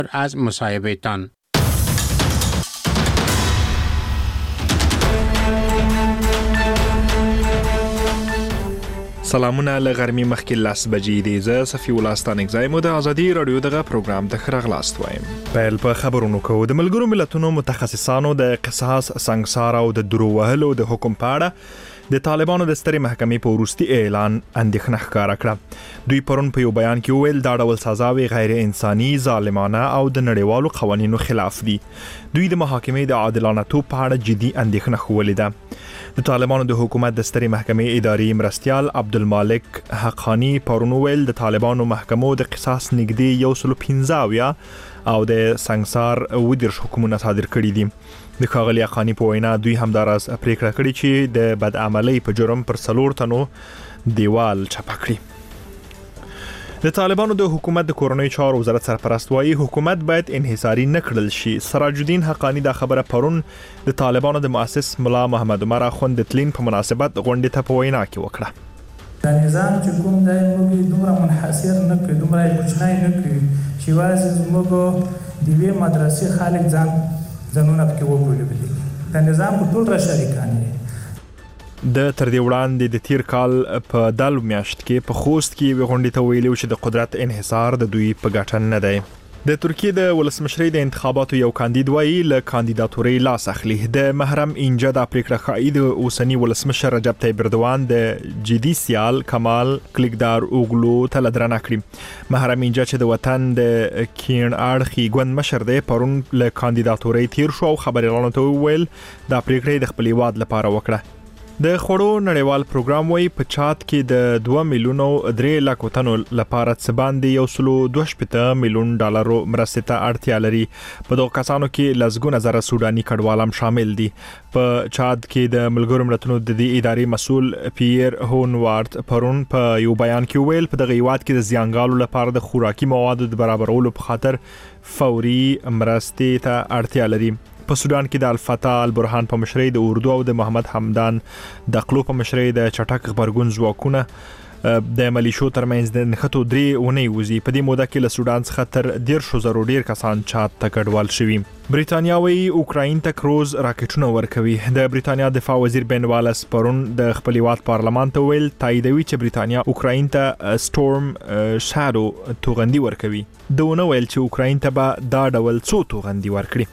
از مصاحبهتان. سلامونه لغرمي مخکې لاس بجې دی. زه صفي الله ستانکزای مو د ازادي رادیو دغه پروګرام ته خراغلاست وایم. پیل په خبرونو کوو. د ملګرو ملتونو متخصصانو د قصاص، سنگسار او د درو وهلو د حکم په اړه د طالبانو د سترې محکمې په وروستي اعلان اندېښنه ښکاره کړه. دوی پرون په یو بیان کې وویل دا ډول سزاوې غیر انساني، ظالمانه او د نړیوالو قوانینو خلاف دي. دوی د محاکمې د عادلانه توب په اړه جدي اندېښنه ښودلې ده. د طالبانو د حکومت د سترې محکمې اداري مرستیال عبدالمالک حقانی پرون وویل د طالبانو محکمو د قصاص نږدې 115 او د سنگسار 10 حکمونه صادر کړي دي. د ښاغلي حقانی په وینا دوی همداراز پریکړه کړې چې د بدعملۍ په جرم پر 4 تنو دیوال چپه کړي. د طالبانو د حکومت د کورنۍ چارو وزارت سرپرست وايي حکومت باید انحصاري نه کړل شي. سراج الدین حقانی دا خبره پرون د طالبانو د مؤسس ملا محمد عمر اخوند تلین په مناسبت غونډې ته په وینا کې وکړه. دا نظام چې کوم دی موږ دومره منحصر نه کړو، دومره کوچنی نه کړو چې واسه موږ د وی مدرسې خالق ځانونه پکې وګورو. دا نظام په ټول را شریکان دي. د تر دې وړاندې د تیر کال په دال میاشت کې په خوست کې غونډې ته ویلو چې د قدرت انحصار د دوی په ګټه نه دی. د ترکیه د ولسمشرۍ د انتخاباتو یو کاندید وایي له کاندیداتورۍ لاس اخلي. د محرم اینجا د پریکړه خای د اوسنی ولسمشر رجب طیب اردوان د جدي سیال کمال کلیکدار اوغلو ته لدرنه کړی. محرم اینجا چې د وطن د کین اړخي ګوند مشر دی پرون له کاندیداتورۍ تیر شو او خبريالانو ته ویل د پریکړې د خپل واد لپاره وکړه. د خوړو نړیوال پروګرام وایي په چاد کې د 2 میلیونو 3 لک تنو لپاره څه باندې 1.2 میلیون ډالرو مرستې ته اړتیا لري. په دغه کسانو کې لزګونه زره سوداني کډوالم شامل دي. په چاد کې د ملګرو ملتونو د دې ادارې مسول پیر هونوارد پرون په یو بیان کې ویل په دغه هیواد کې د زیانګالو لپاره د خوراکي موادو د برابرولو په خاطر فوري مرستې ته اړتیا لري. په سودان کې د الفتح البرهان په مشرۍ د اردو او د محمد حمدان د قلو په مشرۍ د چټک خبرګون ځواکونه د ملیشو ترمنځ د نښتو 3 اونۍ وزي. په دې موده کې له سودان څخه تر 100,000 ډیر کسان چاد ته کډوال شوي. بریټانیا وايي اوکراین ته کروز راکټونه ورکوي. د بریټانیا دفاع وزیر بن والاس پرون د خپل هیواد پارلمان ته ویل تاییدوي چې بریټانیا اوکراین ته سټورم شادو توغندي ورکوي. دونه ویل چې اوکراین ته به دا ډول څو توغندي ورکړي.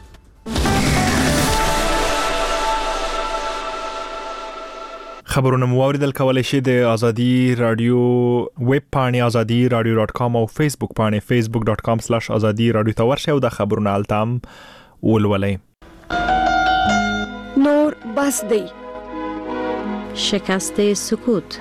خبرونه مو اوریدل کولای شئ د ازادي رادیو ویب پاڼې azadi.radio.com او فیسبوک پاڼې facebook.com/azadi radio ته ورشئ او د خبرونو التام ولولئ. نور بس دی شکست سکوت.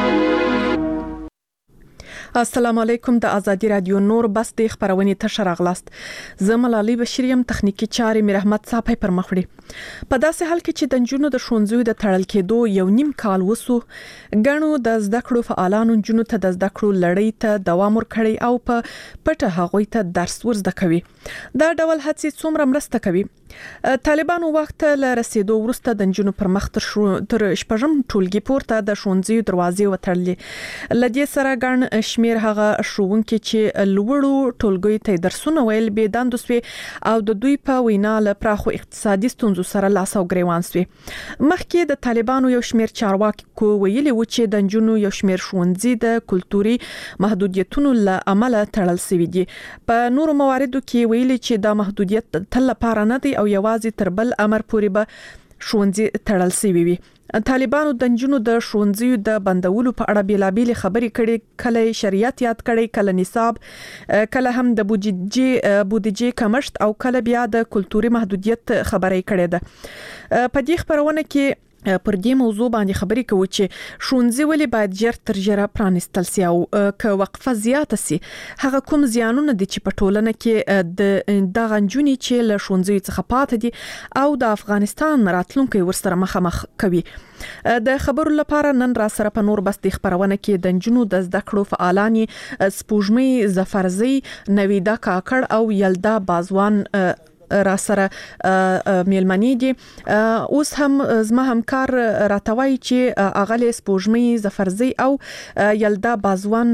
السلام علیکم. د ازادي رادیو نور بس د خبرونې ته شراغلاست. زه ملالۍ بشریم، تخنیکی چارې مې رحمت صاحب پر مخ وړي. په داسې حال کې چې د جنونو د ښوونځیو د تړل کېدو یو نیم کال وسو، غنو د زده کړو فعالانو جنونو ته د زده کړو لړۍ ته دوام ورکړي او په پټه هغوی ته درس ورزده کوي. دا ډول هڅې څومره مرسته کوي؟ طالبانو وخت له رسیدو وروسته د جنونو پر مخ تر شپږم ټولګي پورته د ښوونځیو دروازې وتړلې. لدې سره ګڼ شمیر هغه ښوونکي چې لوړو ټولګیو ته درسونه ویل به داندو سوي او د دوی په وینا له پراخو اقتصادي ستونزو سره لاس او ګریوان سوي. مخکې د طالبانو یو شمیر چارواکي ویلي و چې د جنونو یو شمیر ښوونځي د کلتوري محدودیتونو له امله تړل سوي دي. په نورو مواردو کې ویلي چې دا محدودیت تل لپاره نه دی او یوازې تر بل امر پورې به ښوونځي تړل سوي وي. طالبانو د جنونو د ښوونځیو د بندولو په اړه بیلابېل خبرې کړي، کله شریعت یاد کړي، کله نصاب، کله هم د بودیجې کمښت او کله بیا د کلتوري محدودیت خبرې کړي ده. په دې خبرونه کې پر دې موضوع باندې خبرې کوي چې ښوونځي ولې باید ژر تر ژره پرانیستل سي او که وقفه زیاته سي هغه کوم زیانونه دي چې په ټولنه کې د دغه نجونې چې له ښوونځي څخه پاتې دي او د افغانستان راتلونکي ورسره مخامخ کوي. د خبرو لپاره نن را سره په نور بس د خبرونه کې د نجونو د زده کړو فعالانی سپوږمۍ ظفرزی، نویدا کاکړ او یلدا بازوان را سره میلمنې دي. اوس هم زما همکار راتوي چې اغلی سپوږمۍ ظفرزی او یلدا بازوان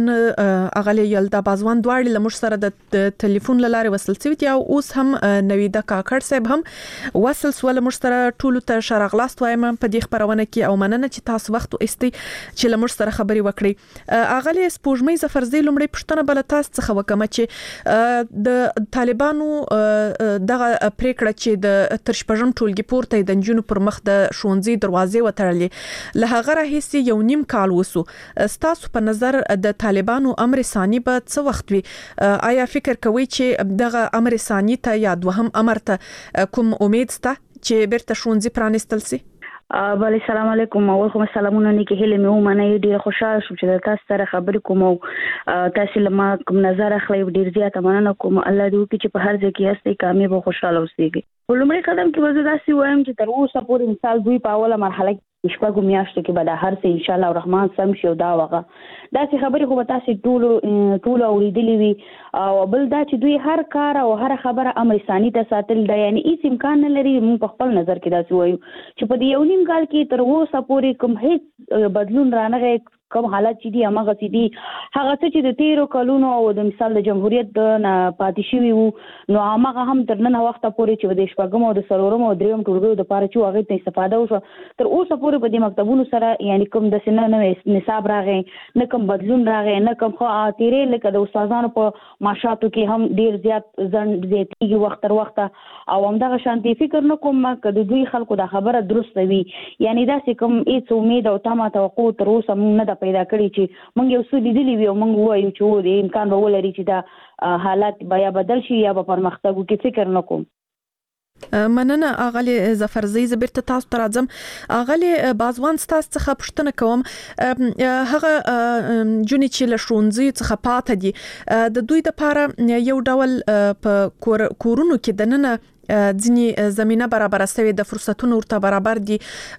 دواړي لمر سره د ټلیفون لاره وصل شوی دي او اوس هم نویده کاکړ صاحب هم وصل سول مر سره ټولو ته شرغلاست وایم په دې خبرونه کې او مننه چې تاسو وخت واستي چې لمر سره خبري وکړي. اغلی سپوږمۍ ظفرزی لمړی پښتنه بل تاسو څخه وکم چې د طالبانو دغه پریکړه چې د ترشپژم ټولګي پورته د جنونو پر مخ د شونځي دروازې وتړلې له هغه راهیسي یو نیم کال وسو. ستاسو په نظر د طالبانو امر ثاني به څه وخت وي؟ آیا فکر کوي چې دغه امر ثاني ته یا دوهم امر ته کوم امید سته چې بیرته شونځي پرانستل سي؟ بله السلام علیکم. اول خو سلامونه نیکی هیله مې ومنئ. ډیر خوشاله شوم چې تاسو سره خبرې کوم او تاسو لما کوم نظر اخلي ډیر زیاته مننه کوم. الله دې وکړي چې په هر ځای کې یاستئ کامیاب او خوشاله اوسئ. ولومړی قدم کې وزه داسې وایم چې تر اوسه پورې مثال دوی په اوله مرحله کې شپږو میاشتو کې به دا هر څه ان شاء الله الرحمن سم شي او دا وغه داسې خبرې خو به تاسو ټول اوریدلې وي او بل دا چې دوی هر کار او هر خبره امر ثاني ته ساتل دا یعنی هیڅ امکان نه لري. موږ په خپل نظر کې داسې وایو چې په دې یو نیم کال کې تر اوسه پورې کوم هیڅ بدلون رانغی کوم حالت چې دي هغه چې دي هغه چې د 13 کلونو او د مثال د جمهوریت د پاتې شوی وو نو هغه هم تر نن وخت پورې چې د شپږم او د سلورم او دریم ټولګیو د پاره چې هغه ته استفاده وشو تر اوسه پورې په دې مکتبونو سره یعنی کوم د سنه نو نصاب راغی نه کوم بدلون راغی نه کوم خو تیرې لکه د استادانو په معاشاتو کې هم ډیر زیات زیاتیږي وخت تر وخت او همدغه شانتي فکر نه کوم کله دوی خلکو دا خبره درسته وي یعنی دا چې کوم هیڅ امید او تمه توقع تر اوسه نه د پیدا کړی چې موږ یو څه لیدلی وي او موږ وایو چې د امکان به ولري چې دا حالات بیا بدل شي یا به پرمختګ وکړي. فکر نه کوم. مننه اغلی ظفرزی. زبرته تاسو ته راځم. اغلی بازوان تاسو څخه پوښتنه کوم هغه جونې چې له شونځي څخه پاتې دي د دوی لپاره یو ډول په کورونو کې دننه ځینی زمينه برابر سوي د فرصتونو ورته برابر دي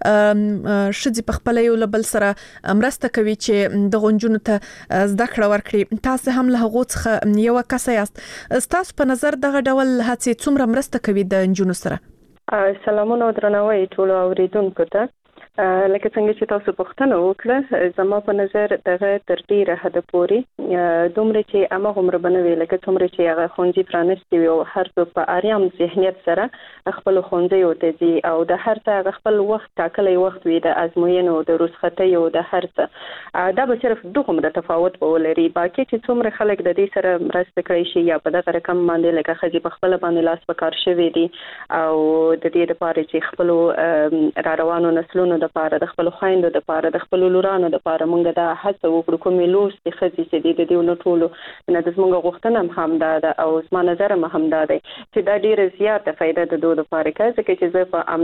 شذ په خپل یو لبل سره مرسته کوي چې د غونجونو ته زده کړه ورکړي. تاسو هم له هغه څخه یو کس یاست. تاسو په نظر دغه ډول هڅې څومره مرسته کوي د جنونو سره؟ سلامونه او درناوی ټول اوریدونکو ته. لکه څنګه چې تاسو پوښتنه وکړه زما په نظر دغه تر ډیره حد پورې دومره چې امه عمر بنوي لکه څومره چې هغه خونځي پرانستي او هر څوک په اړیام ذهنیت سره خپل خونځي او تدي او د هر څه خپل وخت ټاکلي وخت وي د ازموینو د رخصتۍ او د هر څه دا به صرف دوه تفاوت ولري. باقي چې څومره خلک د دې سره مرسته کوي شي یا په دغه رقم باندې لکه خځې په خپل باندې لاس پکار شوی دي او د دې لپاره چې خپل را روانو نسلونو د پاره د خپل خويندو د پاره د خپل لورانو د پاره مونږ د هڅه وکړو کومې لوس د خځې چې د دې نو ټولو نه د زموږ غوښتنه هم ده او زما نظر هم ده چې دا ډیره زیاته فائدہ د دوه لپاره کوي چې زه په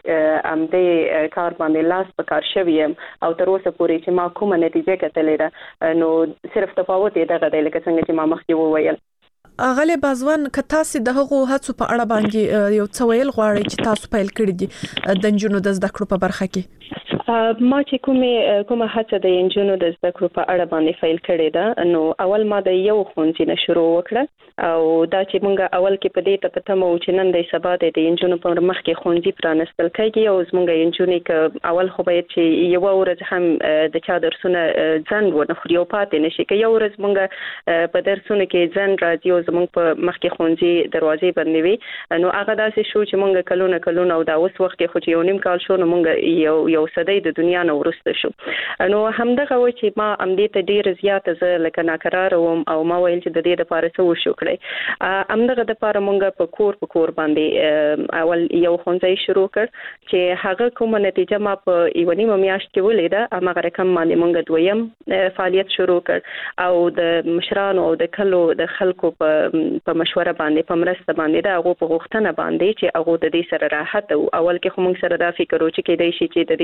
امدې کار باندې لاس په کار شوم او تر اوسه پورې چې ما کومه نتیجه کتلې ده نو صرف تفاوت یې دغه دی لکه څنګه چې ما مخکې وویل. اغلی بازوان که تاسو د هغو هڅو په اړه باندې یو څه ویل غواړئ چې تاسو پیل کړی دي د جنونو د زده کړو په برخه کې؟ ما چې کومه هڅه د انجونو د زده کړو په اړه باندې فایل کړې ده نو اول ما د یو خونځي نه شروع وکړه او دا چې مونږ اول کې په دې ته پته مو چې نن د سبا د انجونو په مخ کې خونځي پرانستل کېږي او زمونږ انجونې ک اول خو باید چې یو ورځ هم د چا درسونه ځن ونه خوري او پاتې نشي که یو ورځ مونږ په درسونه کې ځن راځي او زمونږ په مخ کې خونځي دروازې بندې وي نو هغه داسې شو چې مونږ کلونه او دا اوس وخت کې خو چې یو نیم کال شو نو مونږ یو صدې د دنیا نو ورسته شو نو همدغه و چې ما امدې ته ډیر زیات زه لکه ناقرار وم او ما ویل چې د دې لپاره څه وشو کړی همدغه د لپاره مونږ په کور باندې اول یو خونځي شروع کړ چې هغه کومه نتیجه ما په یو نیمه میاشت کې ولیده هغه رقم باندې مونږ دویم فعالیت شروع کړ او د مشرانو او د کلو د خلکو په مشوره باندې په مرسته باندې دا هغه په غوښتنه باندې چې هغه د دې سره راحت او اول کې خو مونږ سره دا فکر و چې کېدای شي چې د دې سره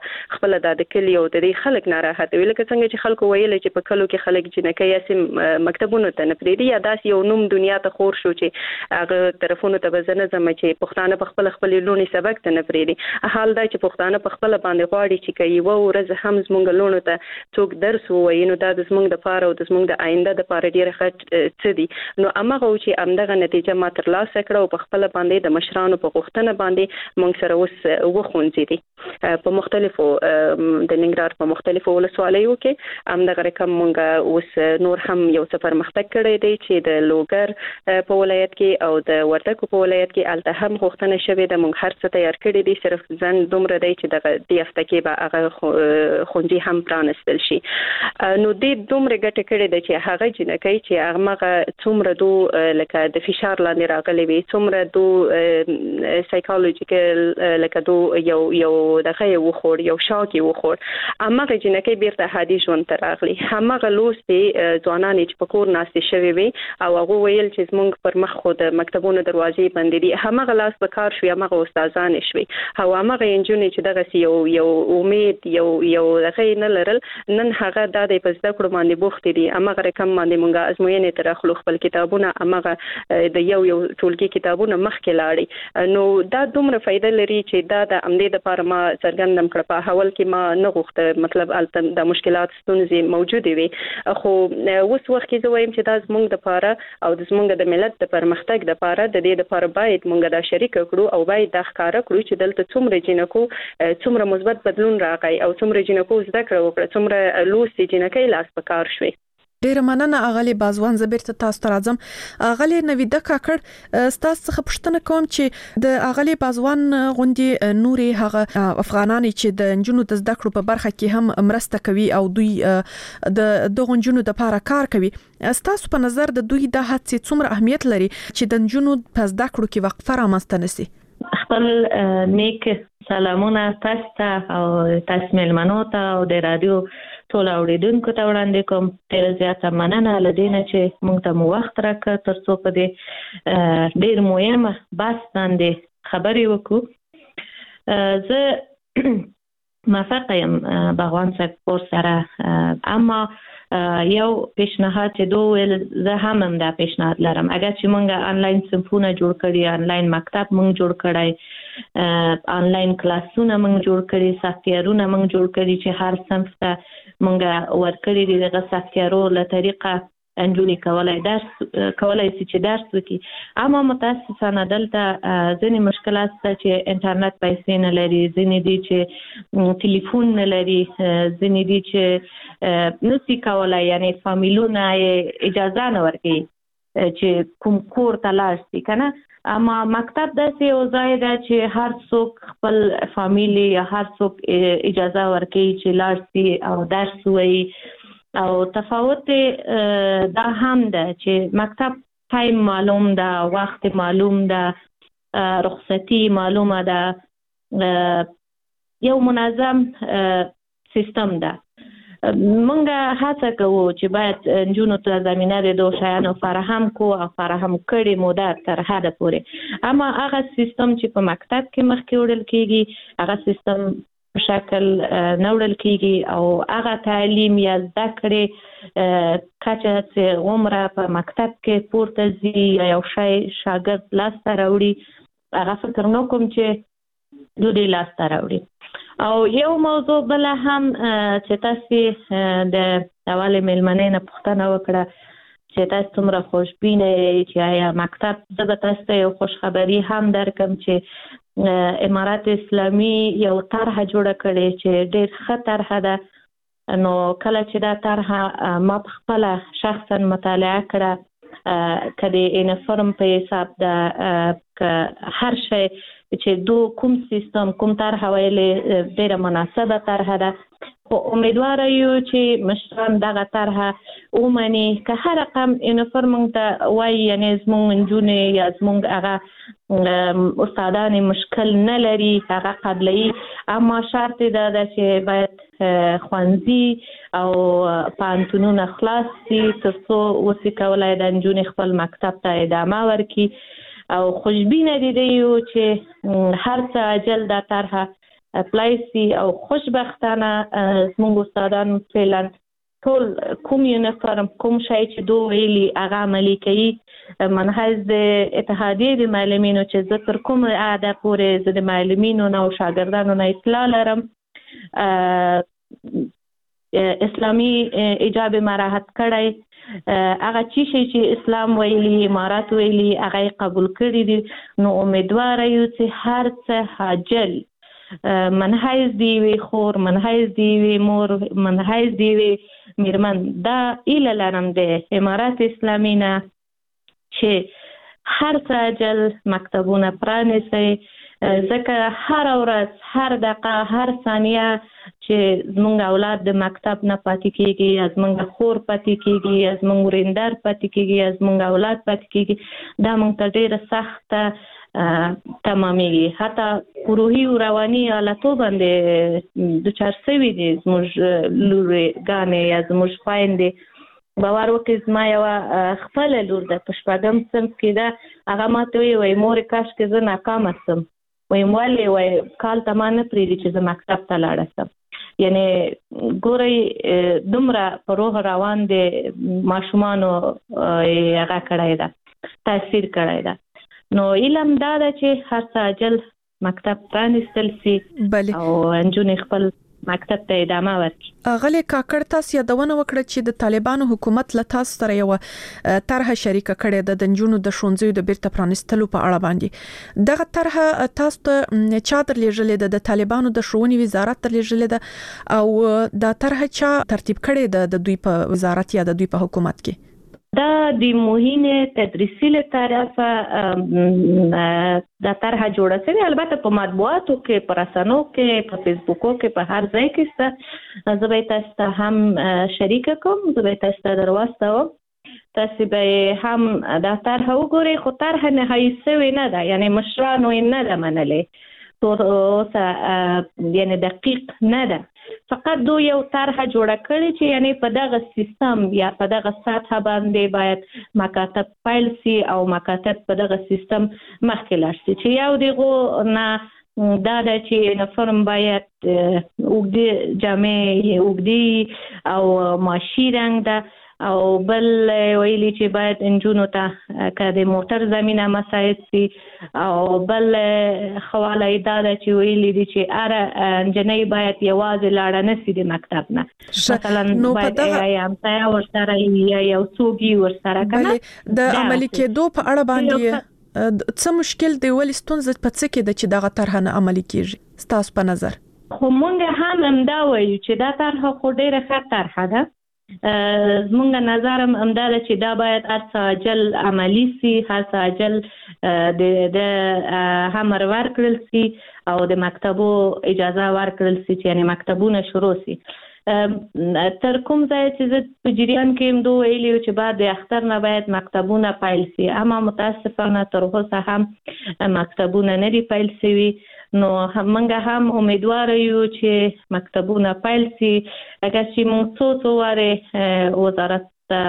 خپل د کلی او د خلک ناراحت وي لکه څنګه چې خلکو ویل چې په کلو کې خلک جنکې یاسم مکتبونو ته نه پریدي یا داس یو نوم دنیا ته خور شو چې هغه طرفونو ته بزنه زم چې پښتانه په خپل لونی سبق ته نه پریدي حال دا چې پښتانه په خپل باندې غواړي چې کوي و ورځ هم زمونږ لونو ته څوک درس وایي نو دا د زمونږ د پاره او د زمونږ د آینده د پاره ډیره څه دي نو امغه چې امدغه نتیجه ما تر لاسه کړو په خپل باندې د مشرانو په غوښتنه باندې موږ سره اوس وخونځي دي په مختلفو د ننګرهار په مختلفو ولسوالیو کې امدغه رقم موږ اوس نور هم یو سفر مختګ کړی دی چې د لوګر په ولایت کې او د وردګو په ولایت کې الته هم غوښتنه شوې ده موږ هر څه تیار کړی دي صرف ځن دومره دی چې دغه د هفته کې به هغه خونځي هم پرانستل شي نو د دومره ګټه کړې ده چې هغه جنکې چې هغه څومره دو لکه د فشار لاندې راغلي وي څومره دو سایکولوژیکل لکه دو یو دغه یو خور یو شاکي وخور هغه جنکې بیرته هادي ژوند ته راغلي هغه لوستي ځوانان چې په کور ناستې شوي وي او هغه ویل چې زمونږ پر مخ خو د مکتبونو دروازې بندې دي هغه لاس به کار شوي هغه استادان شوي او هغه انجونې چې دغه یو امید یو دغه نه لرل نن هغه د په زده کړو باندې بوخت دي هغه رقم باندې مونږه ازموینې تر خپل خپل کتابونه هغه د یو ټولګي کتابونه مخکې لاړي نو دا دومره فائدہ لري چې دا د امدې د لپاره ما څرګندم کړ په حواله کې ما نه غوښته مطلب د مشکلات ستونزې موجوده وي خو اوس وخت کې زه وایم چې دا زموږ د لپاره او زموږ د ملت د پرمختګ د لپاره د دې لپاره باید مونږ دا شریک کړو او باید د ښکارا کړو چې دلته څومره جنکو څومره مثبت بدلون راغی او څومره جنکو زده کړو وکړه څومره لوستي جنکې لاس په کار شوي ډیر مننه اغلی بازوان زبرته تاسو ته راځم اغلی نویده کاکړ تاسو څخه پوښتنه کوم چې د اغلی بازوان غوندي نوري هغه افغانان چې د جنونو د زده کړو په برخه کې هم مرسته کوي او دوی د جنونو د لپاره کار کوي تاسو په نظر د دوی د هڅې څومره اهمیت لري چې د جنونو په زده کړو کې وقفه رامنځته نشي خپل نیک سلامونه تاسو ته او تاسو ملمنو ته او د رادیو ټول اوریدونکو ته وړاندې کوم ډیر زیاته مننه لدینه چې موږ ته وخت راکړ ترڅو په دې ډیر مهمه بحث باندې خبرې وکړو زه موافقه یم باغوان صاحب سره اما یو پیشنهاد چې دوه زه هم دا پیشنهاد لرم اگر چې موږ آنلاین صنفونه جوړ کړی آنلاین مکتب موږ جوړ کړی آنلاین کلاسونه موږ جوړ کړی سافټویرونه موږ جوړ کړی چې هر صنف ته موږ ورکړی دي دغه سافټویرو له طریقه انجونی کولای شي چې درس وکړي اما متاسفانه دلته ځینې مشکلات شته چې انټرنیټ پیسې نه لري ځینې دي چې ټلیفون نه لري ځینې دي چې نشي کولای یعنی فامیلونه اجازه نه ورکوي چې کوم کور ته لاړ شي کنه اما مکتب داسې یو ځای ده چې هر څوک خپل فامیلی یا هر څوک اجازه ورکوي چې لاړ شي او درس وایي او تفاوت دا هم ده چې مکتب ټایم معلوم ده وخت معلوم ده رخصتي معلومه ده یو منظم سیستم ده مونږه هڅه کوو چې باید جنونو ته زمينه د دوه شیانو فراهم کو او فراهم کړي موده تر حد پورې اما هغه سیستم چې په مکتب کې مخکې وړل کیږي هغه سیستم په شکل نوړل کیږي او هغه تعلیم یا زده کړې کچه چې عمره په مکتب کې پورته ځي یا یو شی شاګرد لاس ته راوړي هغه فکر نه کوم چې دوی لاس ته راوړي او یو موضوع بل هم چې تاسو د اول ملمنې نه پوښتنه وکړه چې تاسو څومره خوشبینه چې آیا مکتب زه به تاسو ته یو خوشخبری هم درکم چې امارات اسلامي یو طرحه جوړه کړې چې ډېر ښه طرحه ده نو کله چې دا طرحه ما په خپل شخصا مطالعه کړه کدي انفورم په حساب ده هر شی چې کوم سیستم کوم طرحه ویلې ډېر مناسبه طرحه ده خو امیدوار یو چې مشران دغه طرحه ومني که هر رقم انفورم ته وایي یعنی زموږ نجونې یا زموږ هغه استادان مشکل نه لري هغه قبلي اما شرط دا ده چې باید ښوونځي او پوهنتونونه خلاص شي ترڅو وسې کولای د نجونې خپل مکتب ته ادامه ورکړي او خوشبینه دي چې هر څه اجل دا طرحه اپلای سي او خوشبختانه زموږ استادان فعلا ټول کوم یونیفورم کوم شی چې دوی ویلي هغه عملي کوي. منهج د اتحادیې د معلمینو چې زه تر کوم عاده پورې زه د معلمینو نه او شاګردانو نه اطلاع لرم اسلامي ایجاب مراحت کړی هغه چې اسلام ویلي امارات ویلي هغه قبول کړی دي. نو امیدواره یو چې هر څه حاجل منهج دی وی خور منهج دی وی مور منهج دی وی میرمن دا ایله لرم د امارات اسلامي نه چې هر څه حاجل مکتبونه پرانیسي ځکه هر ورځ هر دقیقه هر ثانیه چې زموږ اولاد د مکتب نه پاتې کیږي زموږ خور پاتې کیږي زموږ ورندار پاتې کیږي زموږ اولاد پاتې کیږي دا موږ ته ډیره سخته تمامېږي. حتی روحي او رواني حالتو باندې دچار شوي دي زموږ لورګانې یا زموږ خویندې. باور وکړئ زما یوه خپله لور ده په 4م صنف کې ده. هغه ماته وایي مورې کاشکې زه ناکامه شم. وایم ولې وایي کال ته ما نه پرېږدي چې زه مکتب ته لاړه شم. یعنې ګورئ دومره په روح روان د ماشومانو هغه کړی ده تاثیر کړی ده. نو علم دا ده چې هر څه عاجل مکتب پرانیستل سي او نجونې خپل مکتب ته ادامه ورکړي. غلې کاکړ تاسو یادونه وکړه چې د طالبانو حکومت له تاسو سره یو طرحه شریکه کړې ده د نجونو د ښوونځیو د بیرته پرانیستلو په اړه باندې. دغه طرحه تاسو ته چا درلېږلې ده؟ د طالبانو د ښوونې وزارت درلېږلې ده او دا طرحه چا ترتیب کړې ده د دوی په وزارت یا د دوی په حکومت کې؟ دا د موهین تدریسي له طرفه دا طرحه جوړه شوې. البته په مطبوعاتو کې په رسنیو کې په فیسبوکو کې په هر ځای کې زه به تاسو ته هم شریک کوم. زه به تاسو ته درواستوم تاسو به هم دا طرحه وګورئ. خو طرحه نهایي شوې نه ده یعنی مشرانو یې نه ده منلې تر اوسه یعنی دقیق نه ده. فقط دوی یو طرحه جوړه کړې چې یعنی په دغه سیستم یا په دغه سطح باندې باید مکاتب فایل سي او مکاتب په دغه سیستم مخکې لاړ شي چې یو دغه نه دا د چې یونیفورم باید اوږدې جامې اوږدې او ماشي رنګ ده او بل ویلي چې باید انجونو ته که د موټر زمینه مساعد سي او بل خواله دا ده چې ویلي دي چې اره انجنۍ باید یوازې لاړه نه سي د مکتب نه مثلا باید یا همسایه ورسره یا یو څوک ورسره کنه. د عملي کېدو په اړه باندې څه مشکل دی ولې ستونزه په څه کې ده چې دغه طرحه نه عملي کیږي ستاسو په نظر؟ خو مونږ هم همدا وایو چې دا طرحه خو ډیره ښه طرحه ده. زمونږ نظر هم دا ده چې دا باید هر څه عاجل عملي سي هر څه عاجل د امر ورکړل سي او د مکتبو اجازه ورکړل سي چې یعنی مکتبونه شروع سي. تر کوم ځای چې زه په جریان کې هم دوه ویلي چې بعد د اختر نه باید مکتبونه پیل سي اما متاسفانه تر اوسه هم مکتبونه نه دي پیل سوي. نو موږ هم امیدوار یو چې مکتبونه پیل سي. اگر چې موږ څو واره وزارت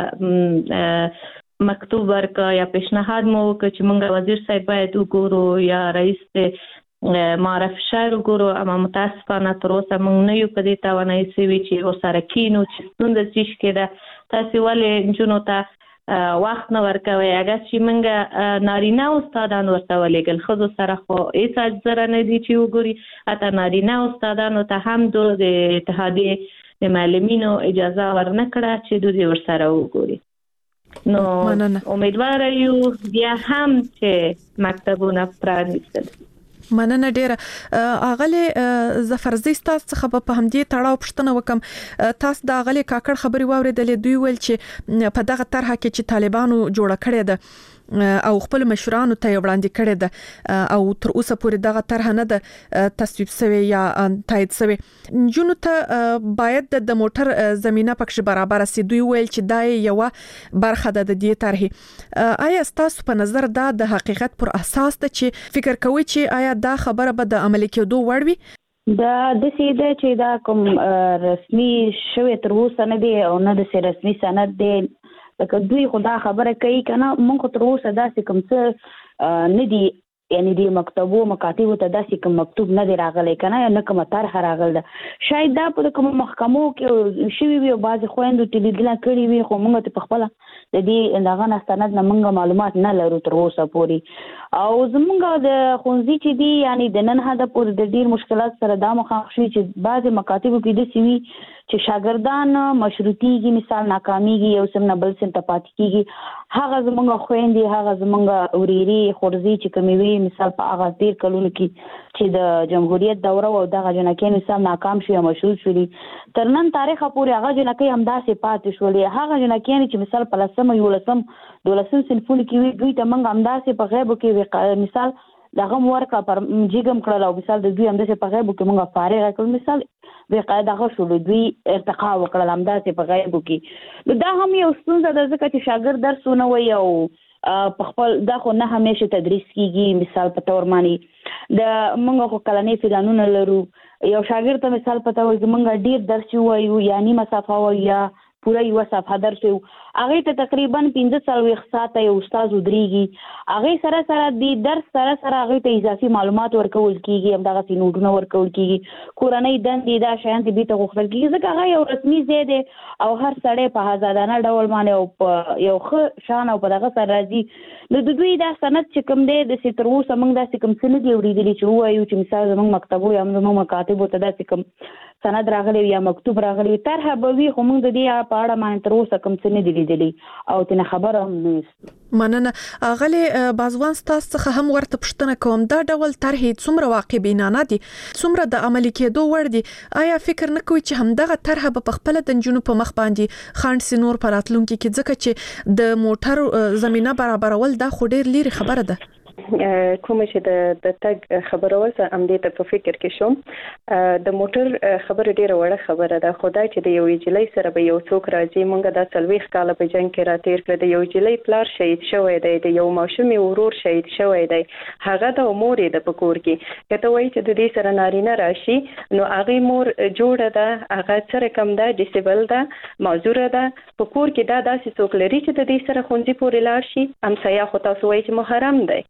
مکتوب ورکا یا پیشنهاد مو وکړ چې موږ وزیر صاحب باید وګورو یا رئیس معرف شهر وګورو اما متاسفانه تر اوسه موږ نه یو په دې توانایي سوي چې ورسره کینو چې ستونزه څه کېده. تاسو ولې نجونو ته وخت نه ورکوي؟ اگر چې موږ نارینه استادان ورته ولېږل ښځو سره خو هیڅ اجازه نه دي چې وګوري. حتی نارینه استادانو ته هم د اتحادیې د معلمینو اجازه ورنه کړه چې دوی ورسره وګوري. نو امیدواره یو بیا هم چې مکتبونه پرانیستل. مننه ډیره. اغله زفرزی تاسو څخه په همدې تړاو پښتنه وکم. تاسو د اغله کاکړ خبري واوریدلې دوی ویل چې په دغه طرحه کې چې طالبانو جوړه کړې ده او خپل مشرانو ته وړاندې کړې ده او تر اوسه پورې دغه طرحه نه ده تصویب شوی یا تایید شوی. جنو ته باید د موټر زمينه پکښ برابر سي. دوی ویل چې دا یو برخه ده د دې طرحه. آیا تاسو په نظر دا د حقیقت پر اساس ده چې فکر کوئ چې آیا دا خبره به د عملي کېدو وړ وي؟ دا د سیده چې دا کوم رسمي شوی تر اوسه نه دی او نه د رسمي سند دی. لکه دوی خدا خبره کوي کنه مونږ تر اوسه داسې کوم څه نه دی یعنی د مکتبو مکاتبو ته داسې کوم مکتوب نه دی راغلی کنه یا نه کوم طرح راغله شاید دا په کوم محکمو کې شوی وي او بعض خويندو تلیدل کړی وي خو موږ ته په خپل د دې دغه نستند نه موږ معلومات نه لرو تر اوسه پورې او زموږ د خونځي چې دی یعنی د نن هدا پر د ډیر مشکلات سره دا مخامخ شي چې بعض مکاتبو کې د سوي چې شاګردان مشروطيږي مثال ناکاميږي یو سم نه بل سم تپاتې کیږي هغه زمونږ خويندې هغه زمونږ اوريري خورزي چې کوموي مثال په هغه تیر کلونو کې چې د جمهوریت دوره او دغه جنکې مثال ناکام شي او مشروط شي تر نن تاریخ پورې هغه جنکې همداسې پاتې شولې هغه جنکې چې مثال په لسم یو لسم دولسم صنفونو کې وي دوی ته موږ همداسې په غیبو کې مثال دغه ورکا پر جګم کړل او مثال د دوی همداسې په غیبو کې موږ فارغ کړل مثال بقاعده غشول دوی ارتقا وکړل همداسې په غیبو کې نو دا هم یو ستونزه ده ځکه چې شاګرد درسونه وي او په خپل دا خو نه همیشه تدریس کیږي مثال په تور معنی د موږ خو کلنې پلانونه لرو یو شاګرد ته مثال پته وي چې موږ ډیر درس وایو یعنی مسافه وایو یا پوره یو صفحه درس یو هغه ته تقریبا 15 ساعته یو استاد ودرېږي هغه سره د درس سره هغه ته اضافي معلومات ورکول کیږي همدغه سینوډونه ورکول کیږي کورنۍ دندې دا شیان دې ته غوښتل کیږي ځکه هغه یو رسمي ځای دی او هر سړی په آزادانه ډول باندې او یو ښه شان او په دغه سره راځي نو د دوی دا سند چې کوم دی د ستر اوسه موږ داسې کوم څه نه دی اورېدلی چې ووایو چې مثال زموږ مکتبو یا زموږ مکاتبو ته داسې کوم سند راغلی یا مکتوب راغلی طرحه به وي خو موږ د دې په اړه باندې تر اوسه کوم څه نه دی لیدلی او تنه خبره هم نه مننه غلي بازوان ستاسو څخه هم ورته پښتنه کوم دا ډول طرحې څومره واقع بینانه دي څومره د عملي کېدو وړ دي آیا فکر نه کوي چې همدغه طرحه په خپل د جنونو په مخ باندې خاند سينور پراتلونکو کې ځکه چې د موټر زمينه برابرول دا خو ډېر لري خبره ده کوم چې د تګ خبرول زه هم دې ته په فکر کې شوم د موټر خبره ډیره وړه خبره ده خدای چې د یو جلۍ سره به یو څوک راځي مونږ د سلويخ کال په جنگ کې راتیر کړ د یو جلۍ پلار شهید شوی دی د یو ماشوم ورور شهید شوی دی هغه د مور د پکور کې کته وایي چې د دې سره نارینه راشي نو هغه مور جوړه ده هغه سره کم ده ډیسیبل ده معذوره ده پکور کې دا داسې څوک لري چې د دې سره خونځي پورې لاړ شي هم سیا خو تاسو وایي چې محرم دی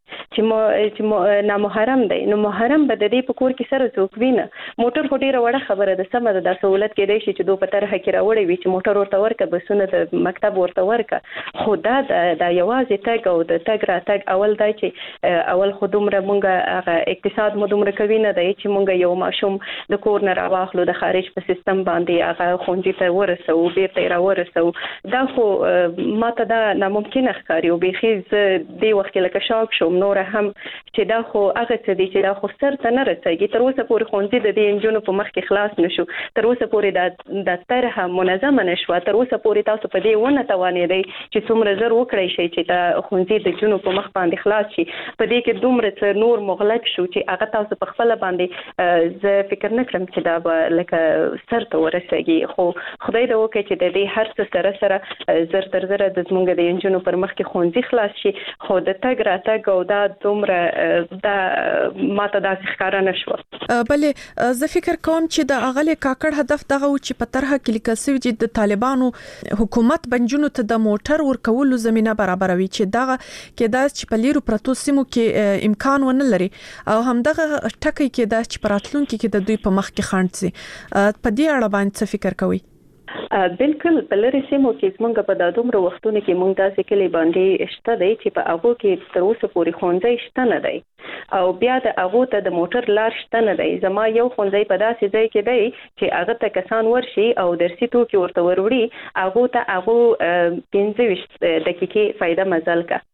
چې نامحرم دی نو محرم به د دې په کور کې سره څوک وینه موټر خو ډیره وړه خبره ده سم ده د سہولت کې دی چې دوه په طرح کې راوړي وي چې موټر ورته ورکه بسونه د مکتب ورته ورکه خو دا د یوازې تګ او د تګ را تګ اول دی چې اول خو دومره مونږه اقتصاد مو دومره کوي نه دی چې مونږ یو ماشوم د کور نه راواخلو د خارج په سیستم باندې هغه خونځي ته ورسو بیرته راورسو دا خو ماته دا ناممکن ښکاري او بيخي د وخت لکه شاک شوم نور هم چې دا خو هغه څه دي چې دا خو سر ته نه رسېږي تر اوسه پورې خونځي د دې انجونو په مخ کې خلاص نشو تر اوسه پورې د طرحه منظمه نشو تر اوسه پورې تاسو په دې ونه توانې دی چې څومره زر وکړی شي چې دا خونځي د جنونو په مخ باندې خلاص شي په دې کې دومره څه نور مغلق شو چې هغه تاسو په خپل باندې زه فکر نه کړم چې دا به لکه سر ته ورسېږي خو خدای دې وکړي چې د دې هر څه سره زر تر زر د زمونږ د انجونو پر مخ کې خونځي خلاص شي خو د تګ را تګ او دا دومره دا ماته د ښکارا نشو بلې زه فکر کوم چې د اغلی کاکړ هدف دغه و چې په طرحه کې لیکل شوی چې د طالبانو حکومت بنجونو ته د موټر ورکولو زمينه برابروي چې دغه کې د چپلیرو پروتو سیمو کې امکان ونه لري او همدغه ټکی کې د چپراتلونکو کې د دوی په مخ کې خاند سي په دې اړه باندې څه فکر کوي بالکل بلری سیمو کې څنګه په د دومره وختونو کې مونږ تاسو کې باندې شته دی چې په هغه کې تر اوسه پورې خونځي شته نه دی او بیا د هغه ته د موټر لار شته نه دی زما یو خونځي په داسې ځای کې دی چې هغه ته کسان ورشي او درسي توکي ورته وروړي هغه ته هغه 15 دقیقې فائدہ مزل کا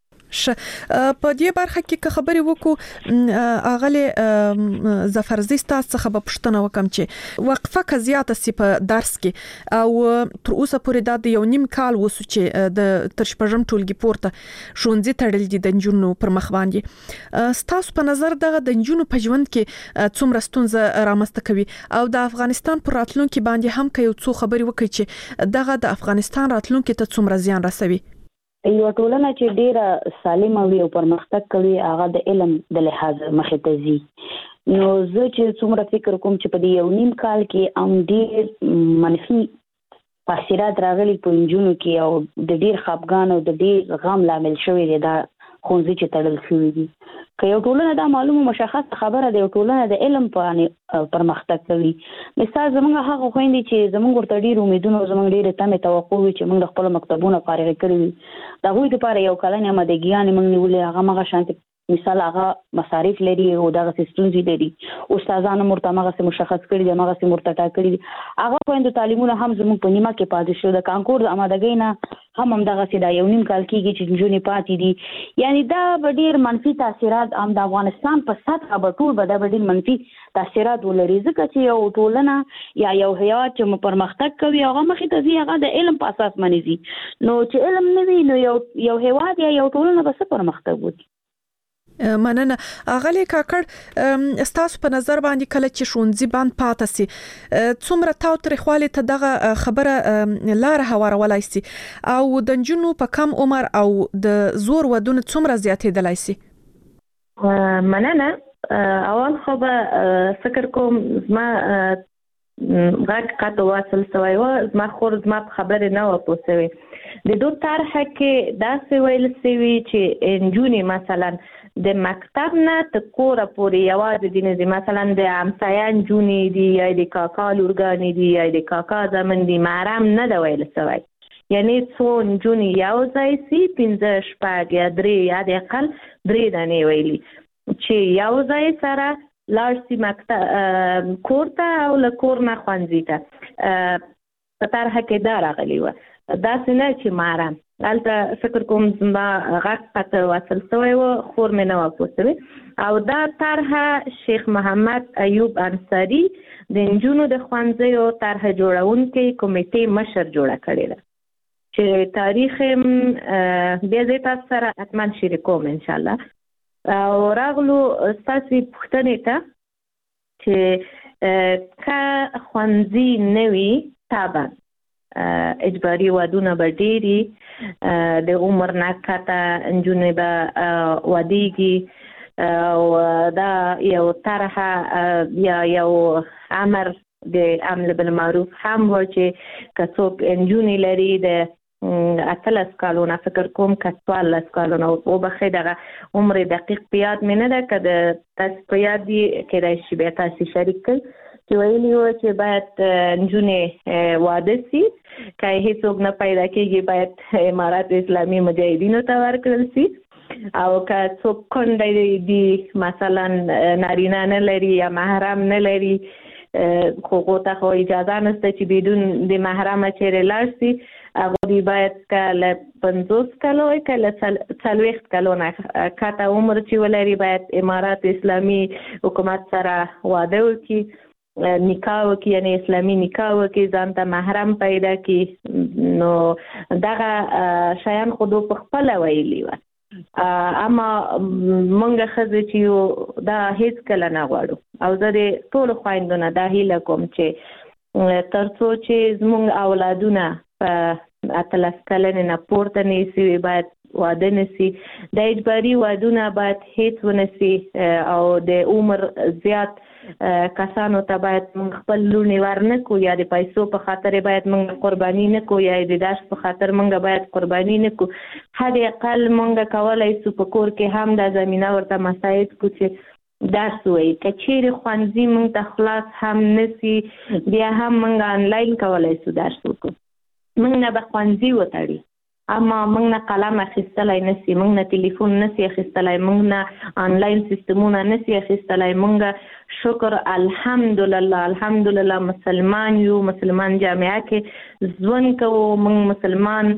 په دې برخه کې خبرې وکړو اغله ظفرزي تاسو څخه په پښتنه وکم چې وقفه که زیاته سی په درس کې او تر اوسه پورې د یو نیم کال وسو چې د ترشپژم ټولګي پورته شونځي تړل دي د جنونو پر مخ باندې تاسو په نظر دغه د جنونو په ژوند کې څومره ستونزه رامسته کوي او د افغانستان پر راتلونکو باندې هم کوي څو خبرې وکړي چې دغه د افغانستان راتلونکو ته څومره زیان رسوي یو ټولنه چې ډیره سالمه وي او پرمختګ کوي هغه د علم د لحاظ مخې ته ځي نو زه چې څومره فکر کوم چې په دې یو نیم کال کې ام ډیر منفي تاثیرات راغلي په انجونو کې او د ډیر خپګان او د ډیر غم لامل شوی دی دا خونځي چې تړل شوی دي. که یو ټولنه دا معلومه مشخصه خبره ده، یو ټولنه د علم په پرمختګ کوي. مثال زمونږ هغه خويندې چې زمونږ ورته ډېر امیدونه او زمونږ ډېر تمه توقع وي چې موږ خپل مکتبونه فارغ کړي وي، دا هغوی لپاره یو کلن آمادګیانې موږ نیولې، هغه مغه شانتي مثال هغه مصارف لري او دغه ستونزې لري، استادانو مرته مغه مشخص کړي دي، مغه مرته ټاکلي دي. هغه خويندو تعلیمونه هم زموږ په نیمه کې پاتې شو. د کانکور د آمادګۍ نه هم دغه سیدا یو نیم کال کېږي چې نجونې پاتې دي. یعنی دا ډېر منفي تاثیرات هم د افغانستان په سطحه به ټول به دا ډېر منفي تاثیرات ولري، ځکه چې یو ټولنه یا یو هیواد چې پرمختګ کوي هغه مخې ته ځي، هغه د علم په اساس باندې ځي. نو چې علم نه وي نو یو هیواد یا یو ټولنه به څه پرمختګ وکړي؟ مننه. اغلی کاکړ، ستاسو په نظر باندې کله چې ښوونځي باندې پاتې سي څومره تاوتریخوالی ته دغه خبره لار هوارولای سي او د نجونو په کم عمر او د زور ودونه څومره زیاتېدلای سي؟ مننه. اول خو به فکر کوم زما غږ قطع واصل سوی و، زما خور زما په خبرې نه و پوه سوی. د دوی طرحه کې داسې ویل سوي چې نجونې مثلا د مکتب نه تر کوره پورې یوازې دي نه دي، مثلا د همسایه نجونې دي یا د کاکا لورګانې دي یا د کاکا زمن دي، محرم نه ده ویل سوی. یعنی څو نجونې یو ځای سي، 15 شپږ یا 3 یا د اقل 3 دانې ویلي چې یو ځای سره لاړ سي مکتب کور ته او له کور نه ښوونځي ته. په طرحه کې دا راغلي وه، داسې نه چې محرم. هلته فکر کوم زما غږ قطع واصل سوی و، خور مې نه وه پوه سوې. او دا طرحه شیخ محمد ایوب انصاري د نجونو د ښوونځیو طرحه جوړونکي کمیټې مشر جوړه کړې ده، چې تاریخ بیا زه تاسو سره حتما شریکوم انشاءالله. او راغلو ستاسې پوښتنې ته چې که ښوونځي نه وي طبعا اجباري ودونه به ډېري، د عمر نه کته نجونې به ودیږي، او دا یو طرحه یا یو امر د امر بالمعروف هم و چې که څوک نجونې لري د 18 کالونه فکر کوم که 14 کالونه وبخښئ دغه عمر دقیق په یاد مې نه ده، که د تاسو په یاد دي کېدای شي بیا تاسو شریک کړئ چې ویلي وو چې باید نجونې واده سي، که هیڅوک نه پیدا کېږي باید امارات اسلامي مجاهدینو ته ورکړل سي، او که څوک کونډه دي مثلا نارینه نه لري یا محرم نه لري، هغو ته خو اجازه نشته چې بدون د محرمه چیرې لاړ سي. هغوی باید که له 50 کلو که له 40 کلو نه کته عمر چې ولري باید امارات اسلامي حکومت سره واده وکړي، نکاح وکړي، یعنی اسلامي نکاح وکړي، ځان ته محرم پیدا کړي. نو دغه شیان خو دوی په خپله ویلي وه، اما موږ ښځې چې یو دا هیڅ کله نه غواړو. او زه د ټولو خویندو نه دا هیله کوم چې تر څو چې زموږ اولادونه په 18 کلنې نه پورته نه سي باید واده نه سي. د اجباري ودونه باید هیڅ ونه سي، او د عمر زیات کسانو ته باید موږ خپل لوڼې ورنه کړو، یا د پیسو په خاطر باید موږ قرباني نه کړو، یا د درس په خاطر موږ باید قرباني نه کړو. حد اقل موږ کولی سو په کور کې هم دا زمینه ورته مساعد کړو چې درس وایي. که چیرې ښوونځي موږ ته خلاص هم نه سي بیا هم موږ آنلاین کولی سو درس وکړو. موږ نه به ښوونځي وتړي، اما موږ نه قلم اخیستلی نه سي، موږ نه تلیفون نه سي اخیستلی، موږ نه آنلاین سیستمونه نه سي اخیستلی. موږ شکر الحمدلله مسلمان یو، مسلمان جامعه کې ژوند کوو، موږ مسلمان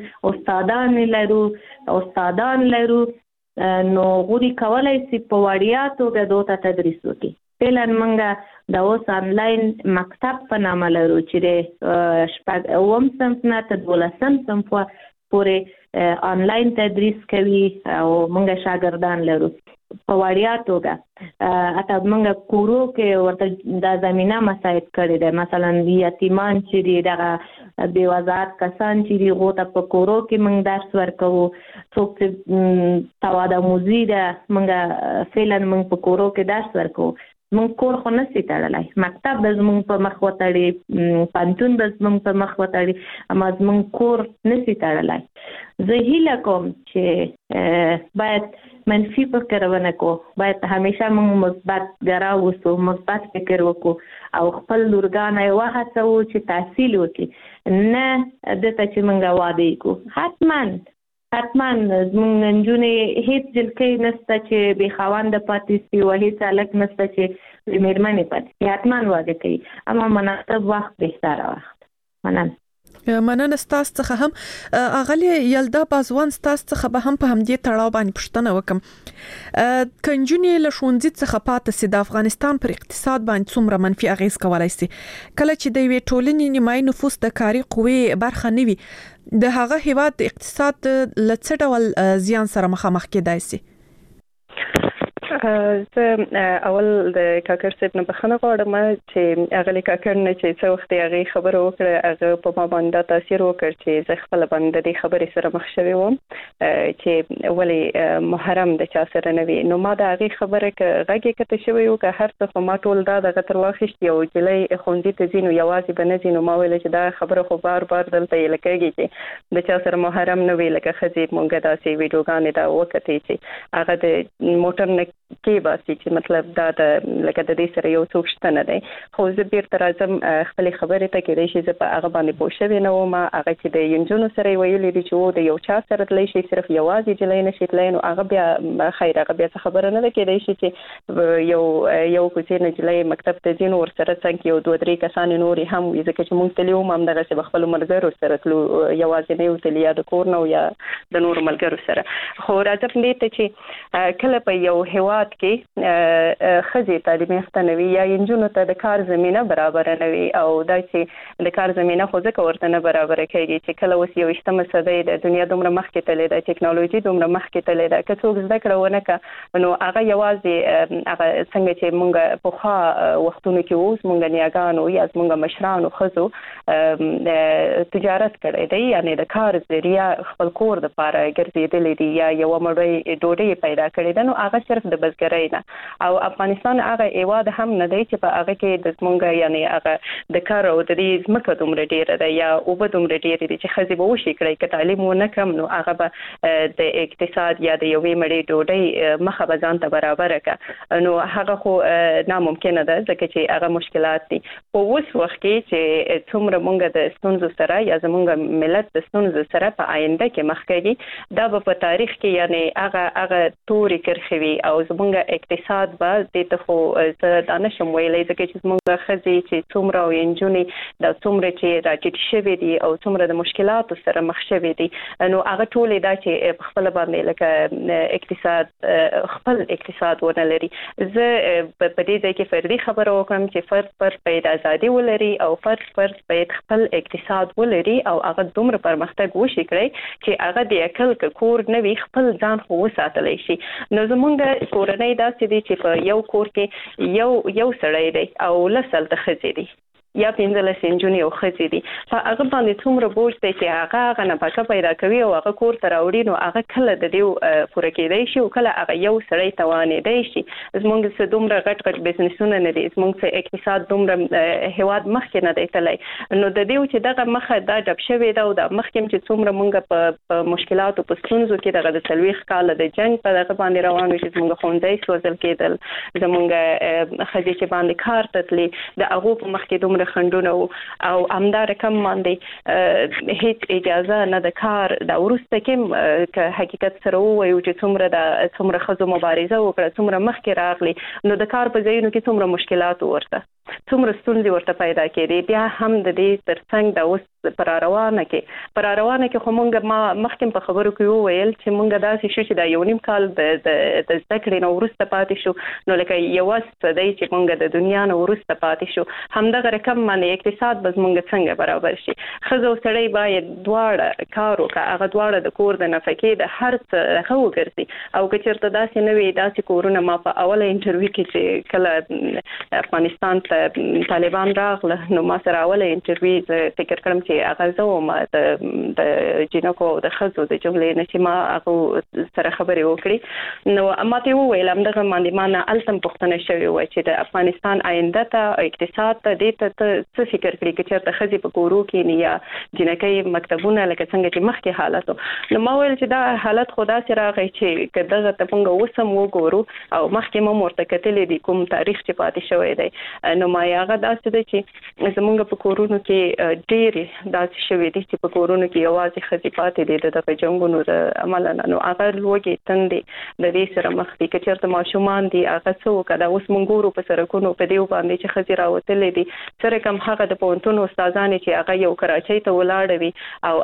استادان لرو، نو غوړي کولی سي په وړیا توګه دوی ته تدریس وکړي. فعلا موږ د اوس آنلاین مکتب په نامه لرو چې د 9 صنف نه تر 12 صنف پورې آنلاین تدریس کوي، او موږ شاګردان لرو په وړیا توګه. حتی موږ کورو کې ورته دا زمینه مساعد کړې ده، مثلا یتیمان چې دي، دغه بې وضاحت کسان چې دي، هغو ته په کورو کې موږ درس ورکوو. څوک چې توادموزي ده موږ فعلا موږ په کورو کې درس ورکوو. موږ کور خو نه سي تړلی، مکتب به زموږ په مخ وتړي، پوهنتون به زموږ په مخ وتړي، اما زموږ کور نه سي تړلی. زه هیله کوم چې باید منفي فکر ونه کو، باید همیشه موږ مثبت ګرا اوسو، مثبت فکر وکړو او خپل لورګان یې وهڅوو چې تحصیل وکړي، نه دته چې موږ واده کوو. حتما زموږ نجونې هیڅ جلکۍ نشته چې بې خاونده پاتې شي او هیڅ هلک نشته چې بې مېرمنې پاتې شي، حتما واده کوي، اما مناسب وخت، بهتره وخت. مننه ستاسو څخه هم اغلی یلدا بازوان ستاسو څخه به هم په همدې تړاو باندې پوښتنه وکم. کنجونې له ښوونځي څخه پاتې سي د افغانستان پر اقتصاد باندې څومره منفي اغیز کولای سي کله چې د یوې ټولنې نیمایي نفوس د کاري قوې برخه نه وي، د هغه هیواد د اقتصاد له څه ډول زیان سره مخامخ کېدای سي؟ زه اول د کاکړ صاحب نه بخښنه غواړم چې هغه کاکړ نه چې څه وخت هغه خبره وکړه، هغه په ما باندې تاثیر وکړ چې زه خپل باندې د خبرې سره مخ شوی وم چې ولې محرم د چا سره نه وي. نو ما د هغه خبره غږی کته شوی او که هر څه ما ټول دا د غتر واخیست یو جلې خوندې ته زینو یوازې بنځینو. ما ویل چې دا خبره خو بار دلته یې لکېږي چې د چا سره محرم نه وي، لکه خزي مونږه داسې ویډیوګانې دا وکړي چې هغه د موټر نه کې باسي چې مطلب دا د لکه د دې سره یو څوک شته نه دی. خو زه بیرته راځم خپل خبرې ته کېدای شي زه په هغه باندې پوه شوې نه وم. هغه چې د ینجونو سره ویلي دي چې د یو چا سره تللی شي صرف یوازې جلۍ نشي تللی، نو هغه بیا خیر، هغه بیا څه خبره نه ده. کېدای شي چې یو کوڅې نه جلۍ مکتب ته ځي نو ورسره څنګه یو 2-3 کسان نورې هم وي، ځکه چې مونږ تللی وم همدغسې به خپلو ملګرو سره تلو، یوازې نه یو تللی یا د کور نه یا د نورو ملګرو سره. خو راځم دې ته چې کله په یو هیواد کې ښځې تعلیم یافته نه وي یا نجونو ته د کار زمینه برابر نه وي، او دا چې د کار زمینه خو ځکه ورته نه برابر کېږي چې کله اوس 21مه صدۍ د دنیا دومره مخکې تللې ده، ټکنالوژي دومره مخکې تللې ده، که څوک زده کړه ونه کړه نو هغه یوازې هغه څنګه چې مونږ پخوا وختونو کې اوس مونږ نیاګانو یا مونږ مشرانو ښځو تجارت کړی دی، یعنی د کار ذریعہ خپل کور دپاره ګرځېدلې دي یا یوه مړۍ ډوډۍ پیدا کړې ده. نو هغه صرف د بزګرۍ نه، او افغانستان هغه هیواد هم نه دی چې په هغه کې د زمونږ یعنی هغه د کار او د دې ځمکه دومره ډیره ده یا اوبه دومره ډیرې دي چې ښځې به وشي کړی که تعلیم ونه کړم نو هغه به د اقتصاد یا د یوې مړۍ ډوډۍ مخه به ځان ته برابره کړه، نو هغه خو ناممکنه ده ځکه چې هغه مشکلات دي. په اوس وخت کې چې څومره مونږ د ستونزو سره یا زمونږ ملت د ستونزو سره په آینده کې مخ کېږي، دا به په تاریخ کې یعنی هغه تورې کرښې وي او زمونږ اقتصاد به دې ته خو زه دا نشم ویلی ځکه چې زمونږ ښځې چې څومره او نجونې دا څومره چې راټیټ شوي دي او څومره د مشکلاتو سره مخ شوي دي، نو هغه ټولې دا چې په خپله باندې لکه خپل اقتصاد ونه لري. زه په دې ځای کې فردي خبره وکړم چې فرد باید ازادي ولري او فرد باید خپل اقتصاد ولري او هغه دومره پرمختګ وشي کړی چې هغه د عقل که کور نه وي خپل ځان خو وساتلی شي. نو زمونږ کورنۍ داسې دي چې په یو کور کې یو سړی دی او 10 هلته ښځې دي یا 15 نجونې او ښځې دي، په هغه باندې څومره بوج دی چې هغه نفقه پیدا کوي او هغه کور ته راوړي، نو هغه کله د دې پوره کېدی شي او کله هغه یو سړی توانېدی شي. زمونږ څه دومره غټ بزنسونه نه دي، زمونږ څه اقتصاد دومره هیواد مخکې نه دی تللی، نو د دې چې دغه مخه دا ډب شوې ده او دا مخکې چې څومره مونږ په مشکلاتو په ستونزو کې دغه د 40 کاله د جنګ په دغه باندې روان وي چې زمونږ ښوونځی سوځل کېدل، زمونږ ښځې چې باندې کار ته تلي د هغو په مخ کې دومره خنډونه او همدا رقم باندې هیڅ اجازه نه د کار دا وروسته کې که حقیقت سره ووایو چې څومره ښځو مبارزه وکړه، څومره مخکې راغلي، نو د کار په ځایونو کې څومره مشکلات ورته څومره ستونزې ورته پیدا کېدې، بیا هم د دې ترڅنګ د اوس پر روانه کې خو مونږ ما مخکې په خبرو کې وویل چې مونږ داسې شو چې دا 1.5 کال د زده کړې نه وروسته پاتې شو، نو لکه یوه صدۍ چې مونږ د دنیا نه وروسته پاتې شو، همدغه رقم باندې اقتصاد به زمونږ څنګه برابر شي. ښځه او سړی باید دواړه کار وکړه، هغه دواړه د کور د نفقې د هر څه ښه وګرځي، او که چېرته داسې نه وي داسې کورونه ما په اوله انټرویو کې چې کله افغانستان ته طالبان راغله نو ما سره اوله انټرویو فکر کړم چې هغه زه د جنکو د خزو د جملې نشي ما هغه سره خبرې وکړي نو اما ته ویل هم دغه باندې ما نه التم پښتنه شوی و چې د افغانستان آینده ته اقتصاد ته د څه فکر کړی چې د خزي په کورو کې نه یا جنکې مکتبونه لکه څنګه چې مخکې حالت نو ما ویل چې دا حالت خدا سره راغی چې کداغه ته څنګه وسم وګورو او مخکې مو مرته کتلې د کوم تاریخ چې پاتې شوی دی نو ما یاغه داسې دی چې زمونږ په کورونو کې ډېر داسې شوی دي چې په کورونو کې یوازې خزي پاتې دي د جنگونو د عمل نو هغه لوګي تندې د دې سره مخ دي چې چرته ماشومان دي هغه څو کدا اوس مونږ په سرکونو په دیو باندې چې خزي راوتلې دي سره کوم هغه د پونتون استادان چې هغه یو کراچۍ ته ولاړ وي او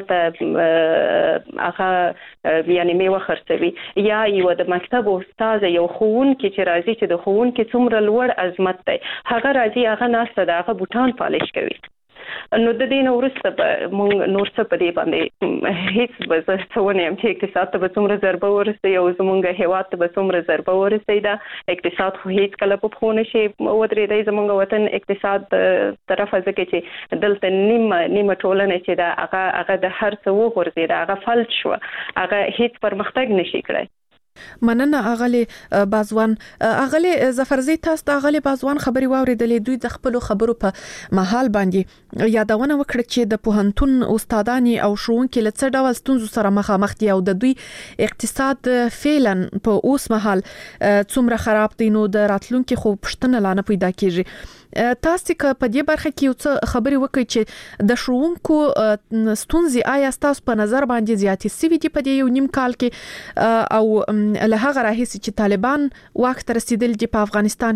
هغه یعنی میوه خرڅوي یا یو د مکتب استاد یو خون کې چې راځي چې د خون کې څومره لوړ عظمت دی هغه راځي هغه ناسته دغه بوتان پالش کوي نو د دې نورسته مونږ نور څه په دې باندې هیڅ بزڅونه هم چې اقتصاد ته څومره ضربه ورسي او زمونږ هیواد ته څومره ضربه ورسي دا اقتصاد خو هیڅ کله په خونه شي ودرې دی زمونږ وطن اقتصاد طرفه ځکه چې دلته نیمه ټولنه چې دا هغه د هر څه وغورځي دا هغه فلج شو هغه هیڅ پرمختګ نشي کړی مننه اغلی بازوان اغلی ظفرزی تاسو د اغلی بازوان خبري واوریدلې دوی د خپل خبرو په محل باندې یادونه وکړه چې د پوهنتون استادانی او ښوونکي له څه ډول ستونزو سره مخامخ دي او د دوی اقتصاد فعلا په اوس محل څومره خراب دي نو د راتلونکو خو پښتنه لانه پیدا کیږي تاسو که په دې برخه کې یو څه خبري وکړئ چې د ښوونکو ستونزې آیا تاسو په نظر باندې زیاتې سوي دي په دې یو نیم کال کې او له هغه راهیسې چې طالبان واک ته رسیدل دي په افغانستان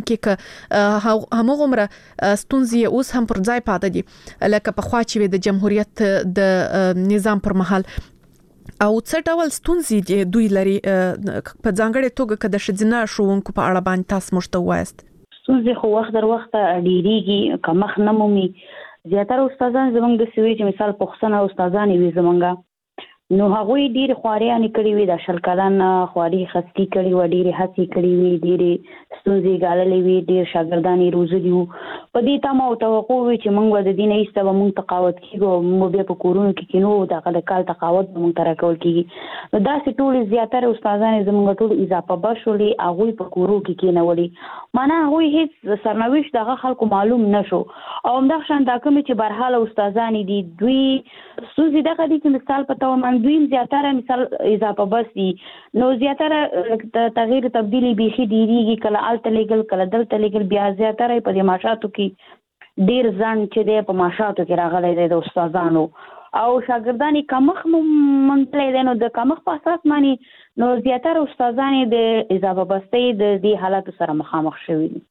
کې همغومره ستونزې اوس هم پر ځای پاتې دي لکه په خوا چې د جمهوریت د نظام پر مهال او څه ډول ستونزې دي دوی لري په ځانګړې توګه که د ښځینه ښوونکو په اړه باندې تاسو موږ ته ووایاست ستونزې خو وخت در وخت ډیریږي کمخ نه مومي زیاتره استادان زمونږ د سوي چې مثال پښتنه استادان وي زمونږ نو هغه ډیر خواريانې کړې وي د شل کلن خواري خستی کړې و ډیر هڅې کړې وي ډیر ستونزې ګاللې وي ډیر شاګردانې روزلي وو په دې تمه او توقع وي چې موږ د دین ایسته موږ تقاوت کیږو موږ به په کورونو کې کینو د کال تقاوت موږ تر کول کیږي نو دا ټول زیاتره استادان زموږ ټول اضافه بشولې هغه په کورو کې کینولې معنا هغه هیڅ سرنوشت دغه خلکو معلوم نشو او همدغه شان دا کوم چې برحاله استادان دي دوی سوزي دغه دي چې مثال په توګه دوی زیاتره مثال اضافه بس دي نو زیاتره تغییر تبدیلی بيخي ډیریږي کله الته لګل کله دلته لګل بیا زیاتره په دې ماشاتو کې ډیر ځان چې د په ماشاتو کې راغلي د استادانو او شاګردانی کمخ منتلې دي نو د کمخ په اساس معنی نو زیاتره استادان د اضافه بستۍ د دې حالت سره مخامخ شوي دي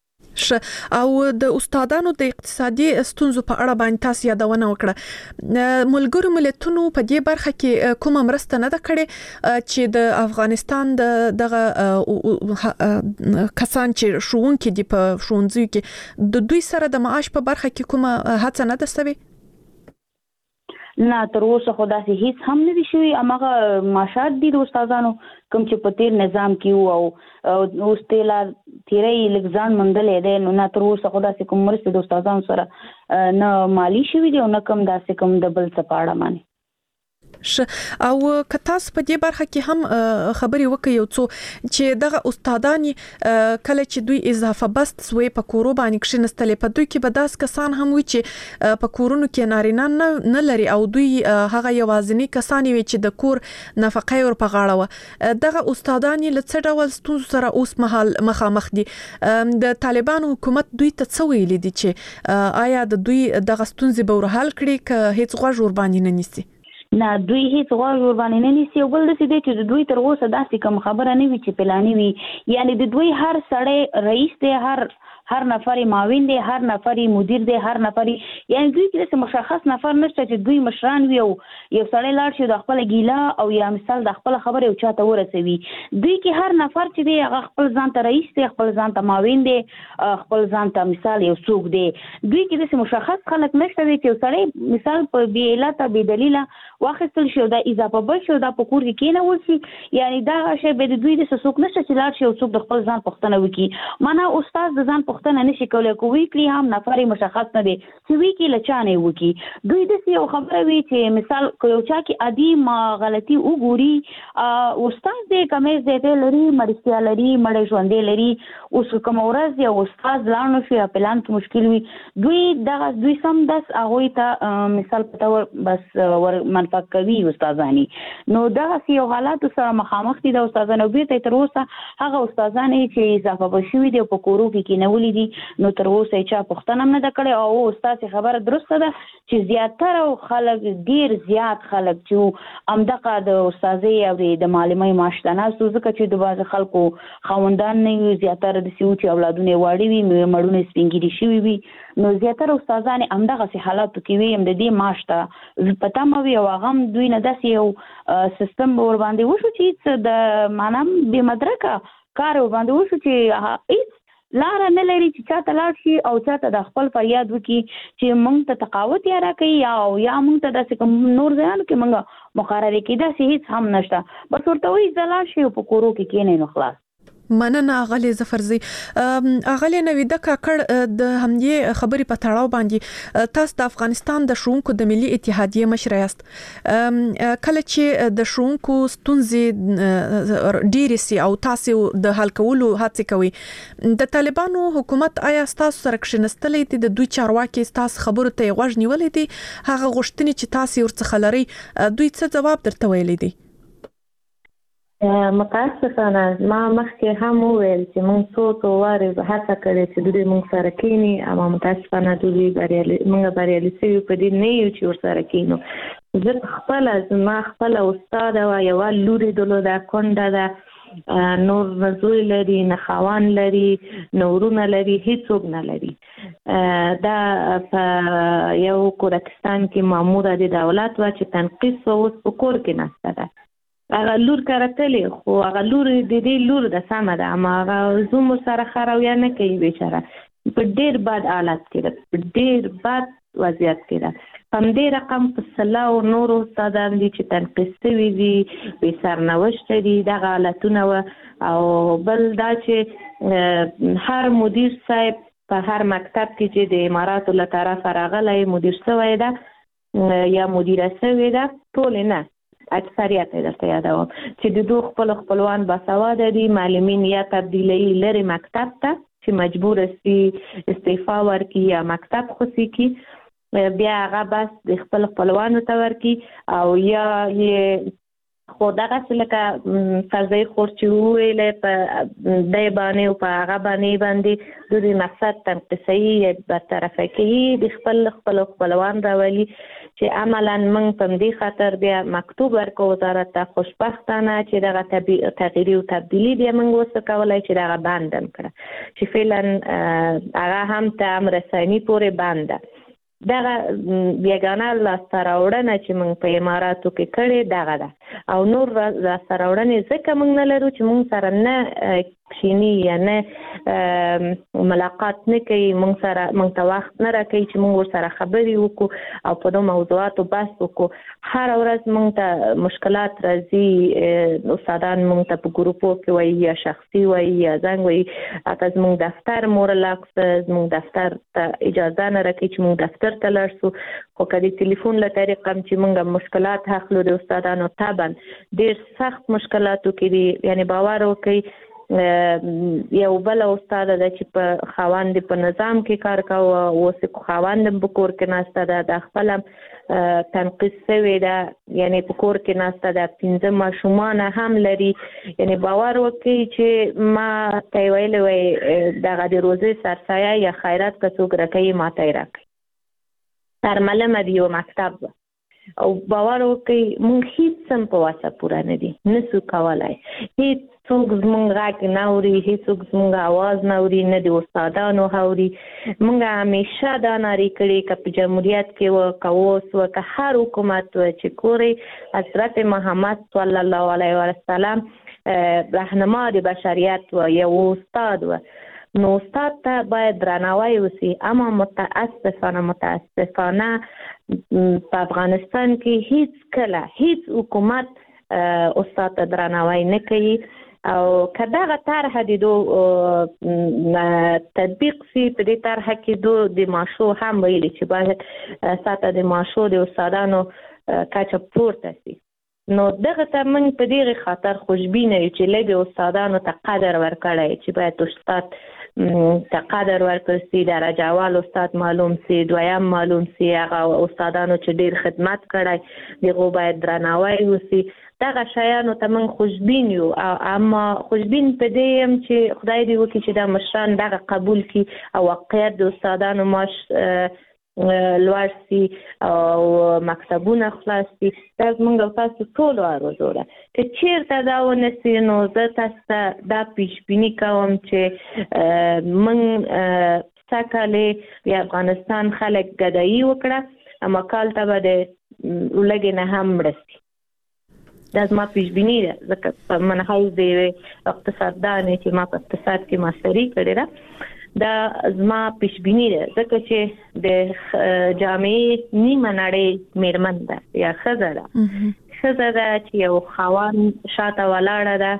او د استادانو د اقتصادي ستونزو په اړه باندې تاسو یادونه وکړه ملګرو ملتونو په دې برخه کې کومه مرسته نه ده کړې چې د افغانستان دغه کسان چې ښوونکي دي په ښوونځیو کې د دوی سره د معاش په برخه کې کومه هڅه نه ده شوې نه تر اوسه خو داسې هیڅ هم نه دي شوي هماغه معاشات دي د استادانو کوم چې په تیر نظام کې او اوس تیرې لګځان مندلې ده نو نه تر اوسه خو داسې کوم مرسته د استادانو سره نه مالی شوي دي او نه کوم داسې کوم د بل څه په اړه معنی او که تاسو په دې برخه کې هم خبري وکړئ یو څو چې دغه استادانی کله چې دوی اضافه بست سوی په کورو باندې کښینستلې په دوی کې به داس کسان هم وي چې په کورونو کې نارینه نه لري او دوی هغه یوازینی کسان وي چې د کور نفقه ور په غاړه و دغه استادانی له څه ډول ستونزو سره اوس مهال مخامخ دي د طالبان حکومت دوی ته څه ویلي دي چې آیا د دوی دغه ستونزې به ورحل کړي که هیڅ غوږ ور باندې نه نیسي نه دوی هیڅ غوږ ور باندې نه نیسي او بل څه دی چې دوی تر اوسه داسې کوم خبره نه وي چې پلاني وي یعنی د دوی هر سړی رئیس دی هر نفر معاون دی هر نفر مدیر دی هر نفر یعنی دوی کې مشخص نفر نشته چې دوی مشران وي او یو سړی لاړ شي د خپل ګیلا او یا مثال د خپل خبره او چاته ورسوي دوی کې هر نفر چې دی هغه خپل ځان ته رئیس دی خپل ځان ته معاون دی خپل ځان ته مثال یو څوک دی دوی کې د مشخص خلک نشته چې یو سړی مثال په بی علت بی دلیل واخیستل شي او دا اضافه بل شي دا په کور کې کېنول شي یعنی دا شی به د دوی د څوک نشي چې لاړ شي او څوک د خپل ځان پوښتنه وکړي معنا استاد د ځان پوښتنه نشي کولای کوي کلی هم نفر مشخص نه دي چې وی کې لچانه وکړي دوی د یو خبره وی چې مثال یو چا کې عادي ما غلطي وګوري استاد دې کمې زیاته لري مرستیا لري مړ ژوندې لري اوس کوم ورځ یو استاد لاړ شي پلان کې مشکل وي دوی سم داس هغه ته مثال پتاور بس ور منفعت کوي استادانی نو دا یو حالات سره مخامخ دي د استادانو بیرته تر اوسه هغه استادان چې اضافه بشوي دي په کورو کې کېنولې دي نو تر اوسه چې پښتنه نه د کړي او استاد خبره درسته ده چې زیاتره خلک ډیر زیات خلک چې امدغه د استادي او د معلمي ماشتنه ځکه چې د باز خلکو خوندان نه زیاتره د سیوچ اولادونه واړي وي مړونه سپینګری شي وي نو زیاتره استادان امدغه حالاتو کې وي هم د دې ماشته پتا مو یو غم دوی نه داسې یو سیستم ور باندې وشو چې د مانم به مدرکه کار ور باندې وشو چې هیڅ لار نه لري چې چاته لاړ شي او چاته د خپل فریاد وکړي چې مونږ ته تقاوت یا راکړي یا مونږ ته داسې کوم نور ځان کې مونږ مقرره کړي داسې هیڅ هم نشته بس ورته وایي ځلار شي په کورو کې کېنه نو خلاص مننه اغلی زفرزی اغلی نویده کاکړ د همدې خبرې په تړاو باندې تاسو د افغانستان د شونکو د ملي اتحادیه مشر یاست کله چې د شونکو ستونزې ډېرې سي او تاسو د حل کولو هڅه کوي د طالبانو حکومت آیا تاسو سره کښینستلې دي د دوی چارواکي تاسو خبرو ته غوږ نیولې دي هغه غوښتنې چې تاسو ورڅخه لري دوی څه جواب درته ویلي دي متاسفانه ما مخکې هم وویل چې موږ څو وارې هڅه کړې چې دوی موږ سره کېني اما متاسفانه دوی موږ بریالي شوي په دې نه یو چې ورسره کېنو زه خپله استاد وه یوه لورې درلوده کونډه ده نور نه زوی لري نه خاوند لري نه ورونه لري هیڅوک نه لري دا په یو کورکستان کې ماموره د دولت وه چې تنقیص و اوس په کور کې نسته ده هغه لور کرتلې خو هغه لور د دې لور د سمه ده اما هغه زموږ سره ښه رویه نه کوي بیچاره په ډېر بد حالت کې ده په ډېر بد وضعیت کې ده په همدې رقم په سلاو نورو استادان دي چې تنقیص شوي دي بې سرنوشته دي دغه حالتونه وه او بل دا چې هر مدیر صاحب په هر مکتب کې چې د اماراتو له طرفه راغلی مدیر شوی ده یا مدیره شوې ده ټولې نه اکثریت درته یادوم چې د دوه خپلوان باسواده دي معلمین یا تبدیلي لري مکتب ته چې مجبور سي استعفا ورکړي یا مکتب خوسي کی بیا هغه بس د خپلوانو ته ورکړي او یا خو دغه لکه فرضي خور چې ویلې په دای باندې او په هغه باندې د مقصد تنقیصي برطرفه کوي د خپلوان راولي چې عملاً موږ په دې خاطر بیا مکتوب ورکو وزارت ته خوشبختانه چې دغه تغییر او تبدیلی بیا موږ وسه کولای چې دغه بندم کړه چې فعلا هغه هم ته امرسانی پورې بنده دغه یګانه لاسته راوړنه چې موږ په اماراتو کې کړې دغه ده او نور لاسته راوړنې ځکه موږ نه لرو چې موږ سره نه کښیني یا نه ملاقات نه کوي موږ ته وخت نه راکوي چې موږ ورسره خبرې وکړو او په دو موضوعاتو بحث وکړو هر ورځ موږ ته مشکلات راځي استادان موږ ته په ګروپو کې وایي یا شخصي وایي یا زنګ وایي اته زموږ دفتر مورلاکس زموږ دفتر ته اجازه نه راکوي چې موږ دفتر ته لاړ شو خو که د تلیفون له طریقه هم چې موږ مشکلات اخلو د استادانو طبعا ډېر سخت مشکلاتو کې دي یعنی باور وکړئ یو بل استاد ده چې په خاوند په نظام کې کار کاوه اوس خاوند په کور کې ناسته ده د خپل تنقیص شوی ده یعنی په کور کې ناسته ده 15 ماشومان هم لري یعنی باور وکړئ چې ما ته ویلې وای دغه د روزي سرسایه یا خیرات که څوک راکوي ما ته یې راکړي ترملمه د یو مکتب او باور وکړئ موږ هیڅ هم په واسه پوره نه دي نسو کولی هیڅ څوک زموږ غږ نه اوري هیڅوک زموږ اواز نه اوري نه د استادانو اوري موږ همیشه دا نارې کړې که په جمهوریت کې وه که اوس وه که هر حکومت وه چې ګورئ حضرت محمد صلی الله علیه وسلم رهنما د بشریت وه یو استاد وه نو استاد ته باید درناوی وسی. اما متاسفانه په افغانستان کې هیڅ حکومت استاد ته درناوی نه کوي او کداغه طرح د تطبیق سی په دې طرح کې د معاشو هم ویلي چې باید ساته د معاشو د استادانو کچه پورته شي. نو دغه ته موږ په دې خاطر خوشبینه یو چې لږ استادانو ته قدر ورکړی چې باید استاد ته قدر ورکړل سي، درجه اول استاد معلوم سي، دویم معلوم سي، هغه استادانو چې ډیر خدمت کړی دغه باید درناوی وسی. دغه شیانو ته موږ خوشبین یو، اما خوشبین په دې یم چې خدای دې وکړي چې دا مشران دغه قبول کړي او واقعیت د استادانو معاش لوړ سي او مکتبونه خلاص سي. دا زموږ او تاسو ټولو آرزو ده. که چیرته دا ونه سي نو زه تاسو ته دا پیشبیني کوم چې موږ سږکال د افغانستان خلک ګدایي وکړه، اما کال ته به د لږې نه هم مړه سي. دا زما پیشبیني ده، ځکه په منحیز د اقتصاددانې چې ما په اقتصاد کې ماستري کړې ده، دا زما پیشبینی ده، ځکه چې د جامعې نیمه نړۍ میرمن ده یا ښځه ده چې یو خاوند شاته ولاړه ده،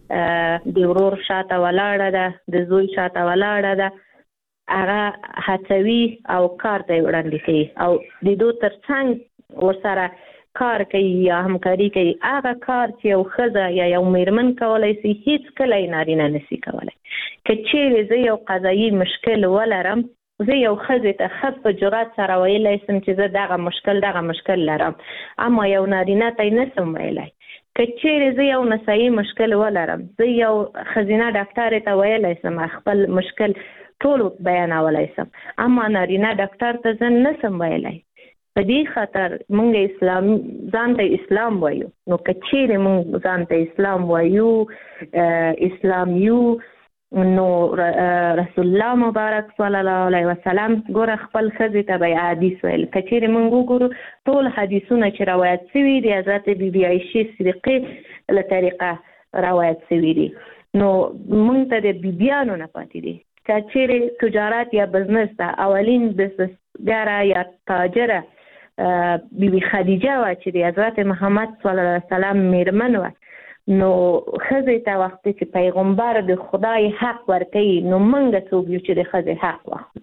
د ورور شاته ولاړه ده، د زوی شاته ولاړه ده، هغه هڅوي او کار ته وړاندې کوي او د دوی ترڅنګ ورسره کار کوي یا همکاري کوي. هغه کار چې یو ښځه یا یو میرمن کولی شي هیڅ کله یې نارینه نشي کولی. که چیرې زه یو قضایي مشکل ولرم، زه یو ښځې ته ښه په جرأت سره ویلی شم چې زه دغه مشکل لرم، اما یو نارینه ته یې نشم ویلی. که چیرې زه یو نسایي مشکل ولرم، زه یو ښځینه ډاکټرې ته ویلی شم خپل مشکل ټول بیانولی شم، اما نارینه ډاکټر ته زه نشم ویلی. په دې خاطر موږ ځان ته اسلام وایو. نو که چیرې موږ ځان ته اسلام وایو، اسلام یو، نو رسول الله مبارک صلی الله علیه وسلم ګوره خپل ښځې ته به حدیث ویل. که چیرې موږ وګورو ټول حدیثونه چې روایت شوي دي حضرت بیبي عایشې صدیقې له طریقه روایت شوي دي، نو موږ ته د بیبیانو نه پاتې دي. که چیرې تجارت یا بزنس ته اولین بزنسګره یا تاجره بیبي خدیجه وه چې د حضرت محمد صلی الله علیه وسلم میرمن وه، نو ښځې ته وخت چې پیغمبر د خدای حق ورکوي، نو موږ څوک یو چې د ښځې حق واخلو.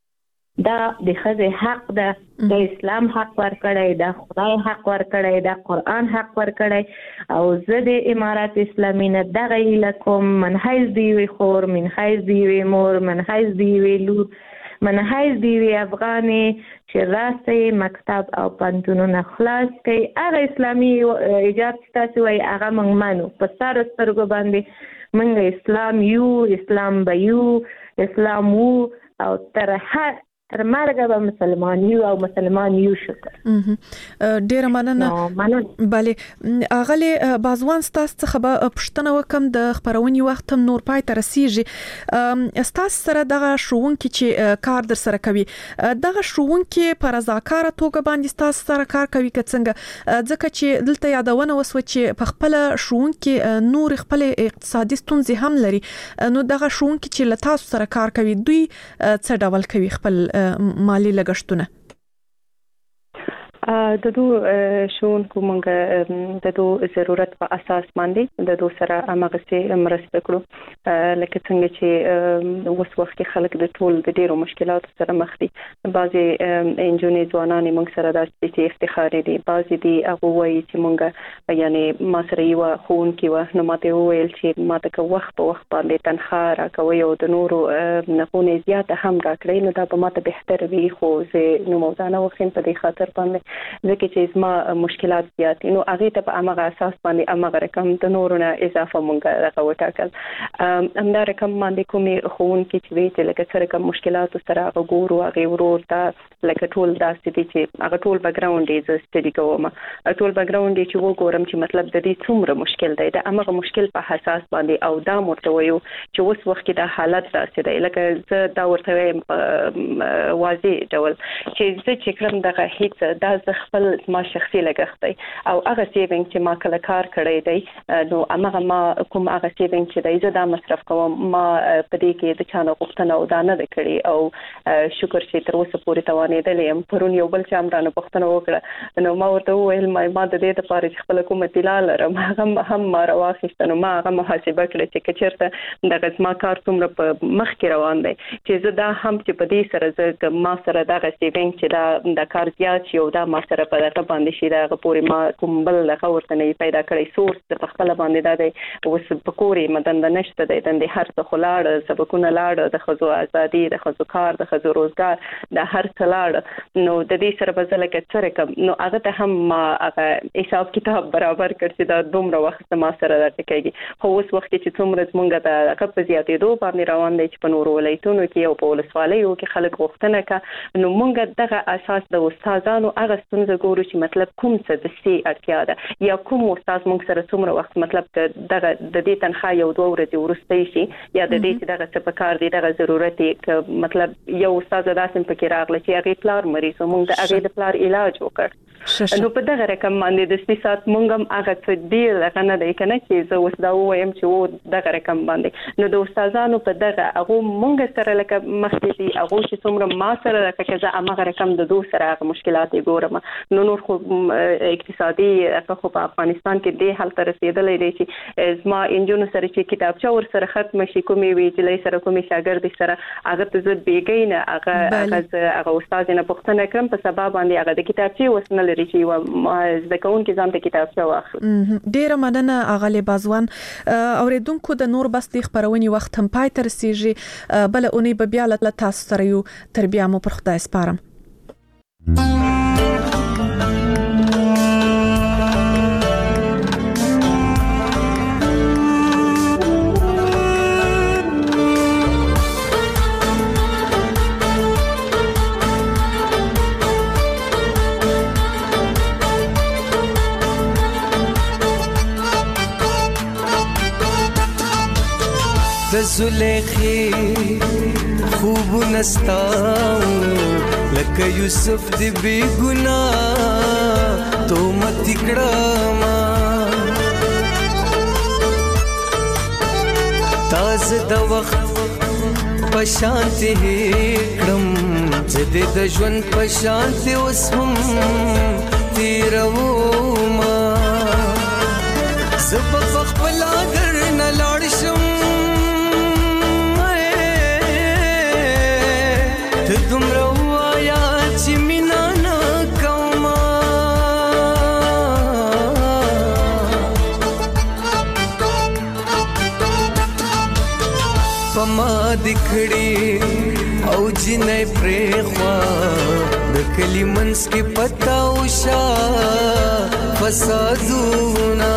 دا د ښځې حق ده، د اسلام حق ورکړی، د خدای حق ورکړی، د قرآن حق ورکړی. او زه د امارات اسلامي نه دغه هیله کوم، منحیز د یوې خور، منحیز د یوې مور، منحیز د یوې لور، منحیز د یوې افغانې چې راسئ مکتب او پوهنتونونه خلاص کړئ. هغه اسلامي ایجاب چې تاسو وایي هغه موږ منو، په سر سترګو باندې موږ اسلام یو، اسلام به یو، اسلام وو او تر مرګه به مسلمان یو او مسلمان یو. شکر. ډیره مننه. بله اغلی بازوان ستاسو څخه به پوښتنه وکم، د خبرونې وخت هم نور پای ته رسیږي. ستاسو سره دغه ښوونکي چې کار در سره کوي، دغه ښوونکي په رضاکاره توګه باندې ستاسو سره کار کوي که څنګه؟ ځکه چې دلته یادونه وسوه چې په خپله ښوونکي نور خپل اقتصادي ستونزې هم لري، نو دغه ښوونکي چې له تاسو سره کار کوي دوی څه ډول کوي خپل مالی لګښتونه؟ د دو ښوونکو موږ د دو ضرورت په اساس باندې د دو سره همغسې مرسته کړو. لکه څنګه چې اوس وخت کې خلک د ټول د ډېرو مشکلاتو سره مخ دي. بعضې نجونې ځوانانې موږ سره داسې چې افتخاري دي، بعضې دي هغه وایي چې موږ یعنې ما سره یوه ښوونکې وه، نو ما ته یې وویل چې ما ته که وخت په وخت باندې تنخواه راکوئ او د نورو نغونې زیاته هم راکړئ، نو دا به ما ته بهتر وي. خو زه نوموده نه وښیم په دې خاطر باندې ځکه چې زما مشکلات زیات دي، نو هغې ته په همغه اساس باندې همغه رقم د نورو نه اضافه موږ دغه وټاکل. همدا رقم باندې کومې ښوونکي چې وي چې لکه څه رقم مشکلاتو سره هغه ګورو، هغې ورور ته لکه ټول داسې دي چې هغه ټول بیکګراونډ یې زه سټډي کوم، ټول بیکګراونډ یې چې وګورم چې مطلب د دې څومره مشکل دی، د همغه مشکل په اساس باندې او دا ورته وایو چې اوس وخت کې دا حالت داسې دی. لکه زه دا ورته وایم واضح ډول چې زه چې کړم دغه هیڅ دا ز خپل ما شخصي لګښت دی او هغه سیوینګ چې ما کله کار کړی دی نو هغه ما کوم هغه سیوینګ چې دی زه دا مصرف کوم ما په دې کې د چانه غوښتنه او دا نه کړی او شکر چې تر اوسه پورې توانېدلې يم پرون یو بل چې امرانه پښتنه وکړه نو ما ورته وویل ما د دې لپاره چې خپل کومه تلا لرم هغه هم ما راوخیسته نو ما هغه محاسبه کړې چې چیرته د غزما کار څومره په مخ کې روان دی چې زه دا هم چې په دې سره زه ما سره دغه سیوینګ چې دا کار زیات شي او دا ما سره په دغه باندې شي دا پورې ما کوم بل لغه ورته نه پیدا کړی سورس د خپل باندې دا دی اوس په کورې مدند نشته دی د هر څه خلاړ سبقونه لاړ د خزو ازادي د خزو کار د خزو روزګار د هر څه لاړ نو د دې سره به زه لکه څه رقم نو هغه ته هم ما هغه حساب کتاب برابر کړ چې دا دومره وخت ما سره راځي کېږي خو اوس وخت چې څومره څنګه د هغه په زیاتېدو باندې روان دی چې په نورو ولایتونو کې او په ولسوالیو کې خلک غوښتنه کوي نو موږ دغه اساس د استادانو هغه څنګه ګورو چې مطلب کوم څه د سي اړتیا ده یا کوم استاد موږ سره څومره وخت مطلب دغه د دې تنخواه یو دوه ورځې وروسته شي یا د دې چې دغه څه په کار دی دغه ضرورت مطلب یو استاد داسې پکې راغله چې هغه پلار مریض موږ د هغه د پلار علاج وکړ نو په دغه رقم باندې د سپیسات موږ هم هغه څه دی لکه نه دی کنه چې زه اوس دا وایم چې و دغه رقم باندې نو د استادانو په دغه هغه موږ سره لکه مخکې دي هغه چې څومره ما سره لکه چې هغه رقم د دوه سره هغه مشکلات ګورم نو نور خو اقتصادي خو په افغانستان کې د حل تر رسیدلې دي چې زما انجونو سره چې کتابچه ور سره ختم شي کومي وی چې سره کومي شاګرد سره هغه ته زه بیګین هغه استاد نه پوښتنه کوم په سبب باندې هغه د کتابچه وسنل لري چې د کون کې ځان ته کتابچه واخلي ډیر مننه اغلی بازوان اوریدونکو د نور بس د خبرونې وخت هم پای تر سیږي بل اونۍ به بیا له تاسو سره یو تربیه مو پر خدای سپارم زلیخی خوب نستاو لکه یوسف دی بی گناہ تو مت کڑاما تاز د وخت پشانتی کړم زده د ژوند پشانتی اوس هم تیرو ما زب خپل در نه لاړ شم دومره وایا چې مینا نه کومه په ما د کړي او جنې پرېخوا د کلي منځ کې پتا وشا فسادونه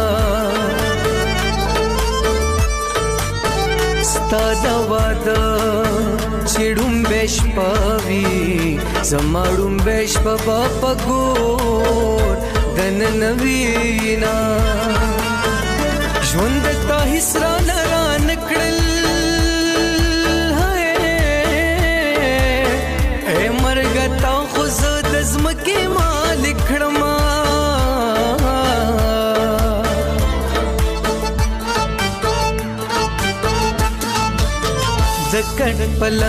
ستا د واده چړم بش پاوی زماړم بش په پګور دن نوینا ژوند تا حسرا نران کړل اے مرګ تا خو زد زمکه مالک کړما دکړ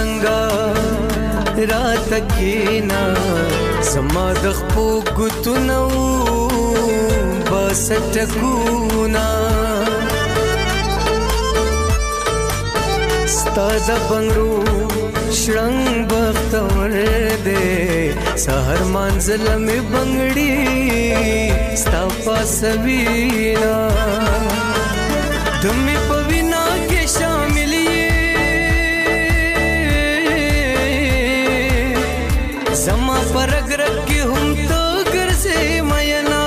پلنګا رات کینا سما د خپو ګتنو بس ټکونا ستاد بنگړو شړنګ بختور دې سحر منزل می بنگړي ستا پاسوینا دمه پوینا کې شامل زما پرګ رکه هم تو ګرځې مینا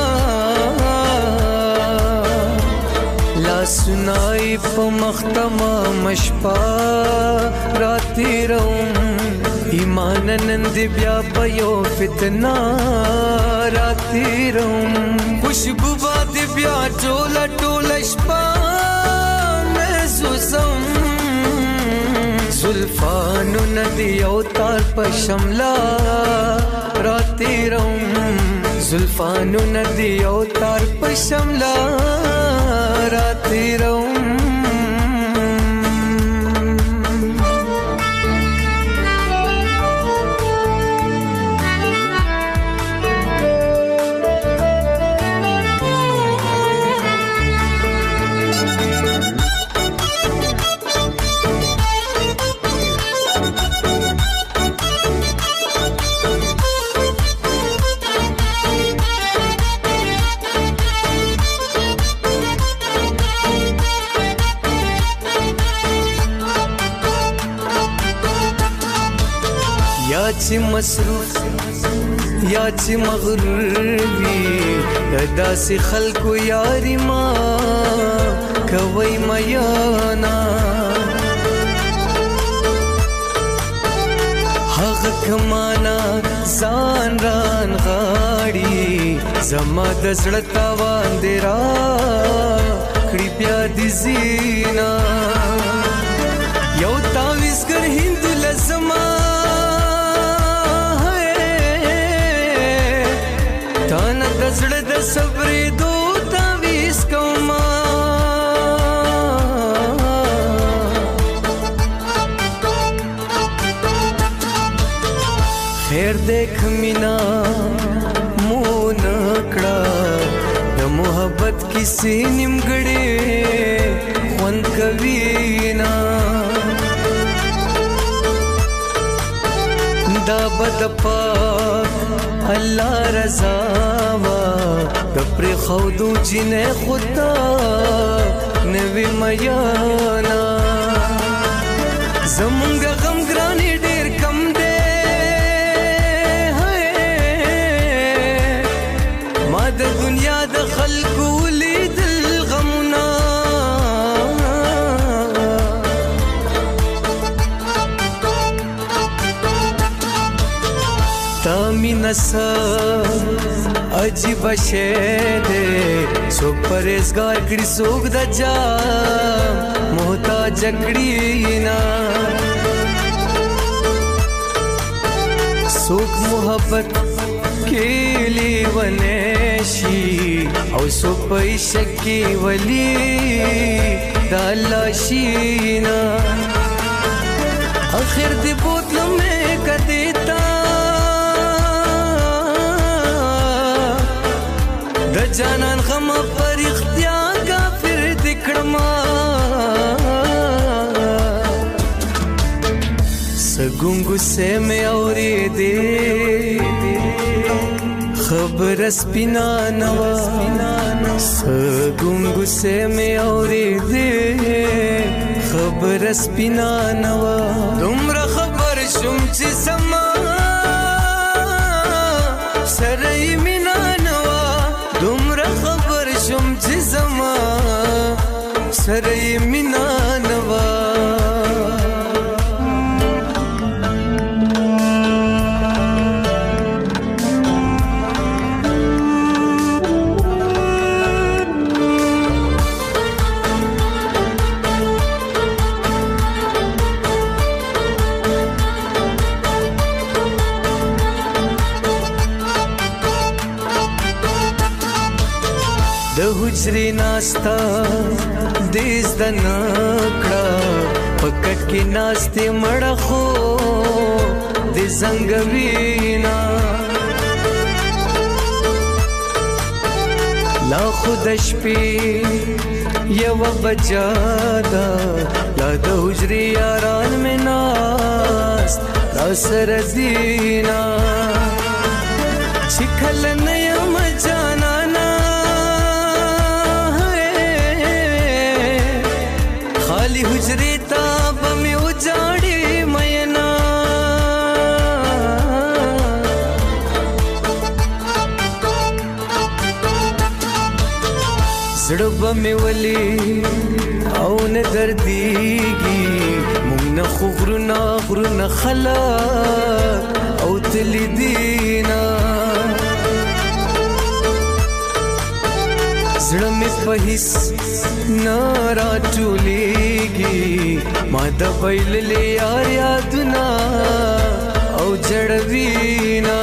لا سنای په مختما مشپا راتی روم ایمان نند بیا پيو فتنا راتی روم خوشبو باد بیا ټوله ټوله شپه مې زلفانو ندی او تار په شملا راتیروم زلفانو ندی او تار په شملا راتیروم یا چې مصروف یا چې مغرور وي داسې خلکو یاري ما کوي میانا هغه کمانا ځان ران غاړي زما د زړه تاوان دی را کړي بیا دي زینا یو تاویزګر هندو لزما زړه د صبرې دو تعویز کوما خیر دیکھ مینا مو نکړه د محبت کیسې نیمګړې خوند کوي نا دا بد پاک الله رضا وا د پر خودو جنې خدا نوی میانا زمونږ غم ګرانی ډیر کم دی ما د دنیا د خلکو لیدل غمنا نسا عجیب شے دے سو پریزگار کڑی سوک دا جا محتاج کڑی نا سوک محبت کیلی ونیشی او سو پیشکی ولی دالاشینا آخر دی بوتلو میں کدیتا د جانان غم پر اختیار کافر دکړما سګونګو سے مې اورې دې خبر سپینا نوا سګونګو سے مې اورې دې خبر سپینا نوا دومره خبر شوم چې سما سره مینا دومره خبر شم چې زما سره مینا نوا حجری ناستا دیز دا نکڑا پکٹ کی ناستی مڑا خو دی زنگوینا لا خودش پی یو بجادا لا دا حجری یاران میں ناست لا سردینا چکھل نیم جانانا خالی حجری تاب میں اجاڑی مینا زڑب میں ولی او نه دردیږي مونږ نه غرونه خلک او تلی دینا زړه مې په هیڅ نه راټولېږي ما د بایللې یار یادونه او جړوینا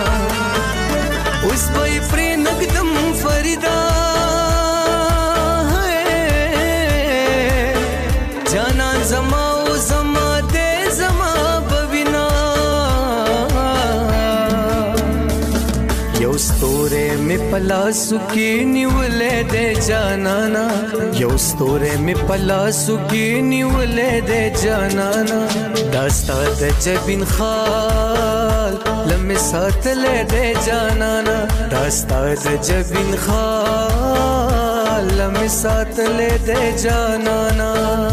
اوس به یې پرې نږدم فریدا جانان زما او زما دې زما بوینا یو ستوره مې پلاسو کې نیولې دې جانانا یو ستوره مې پلاسو کې نیولې دې جانانا داستا د جبین خال لمه ساتلې دې جانانا داستا د جبین خال لمه ساتلې دې جانانا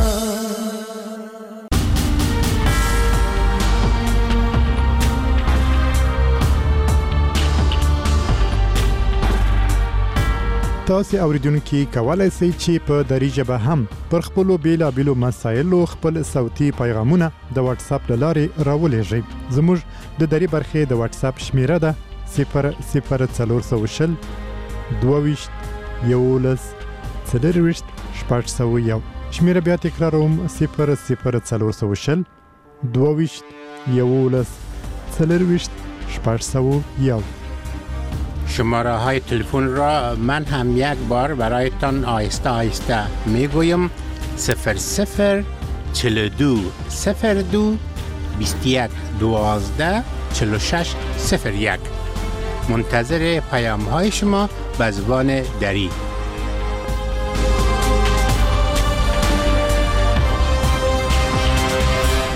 تاسو اوریدونکو کولای شئ چې په دری ژبه هم پر خپل بیلابیلو مسایلو خپل صوتي پیغامونه د واتس اپ لارې راولېږئ. زموږ د دری برخې د واتس اپ شمیره ده 00420 22 11 401. شمیره بیا تکراروم 00420 22 11 401. شماره های تلفن را من هم یک بار برایتان آهسته آهسته میگویم 00 42 02 21 12 46 01. منتظر پیام های شما به زبان دری.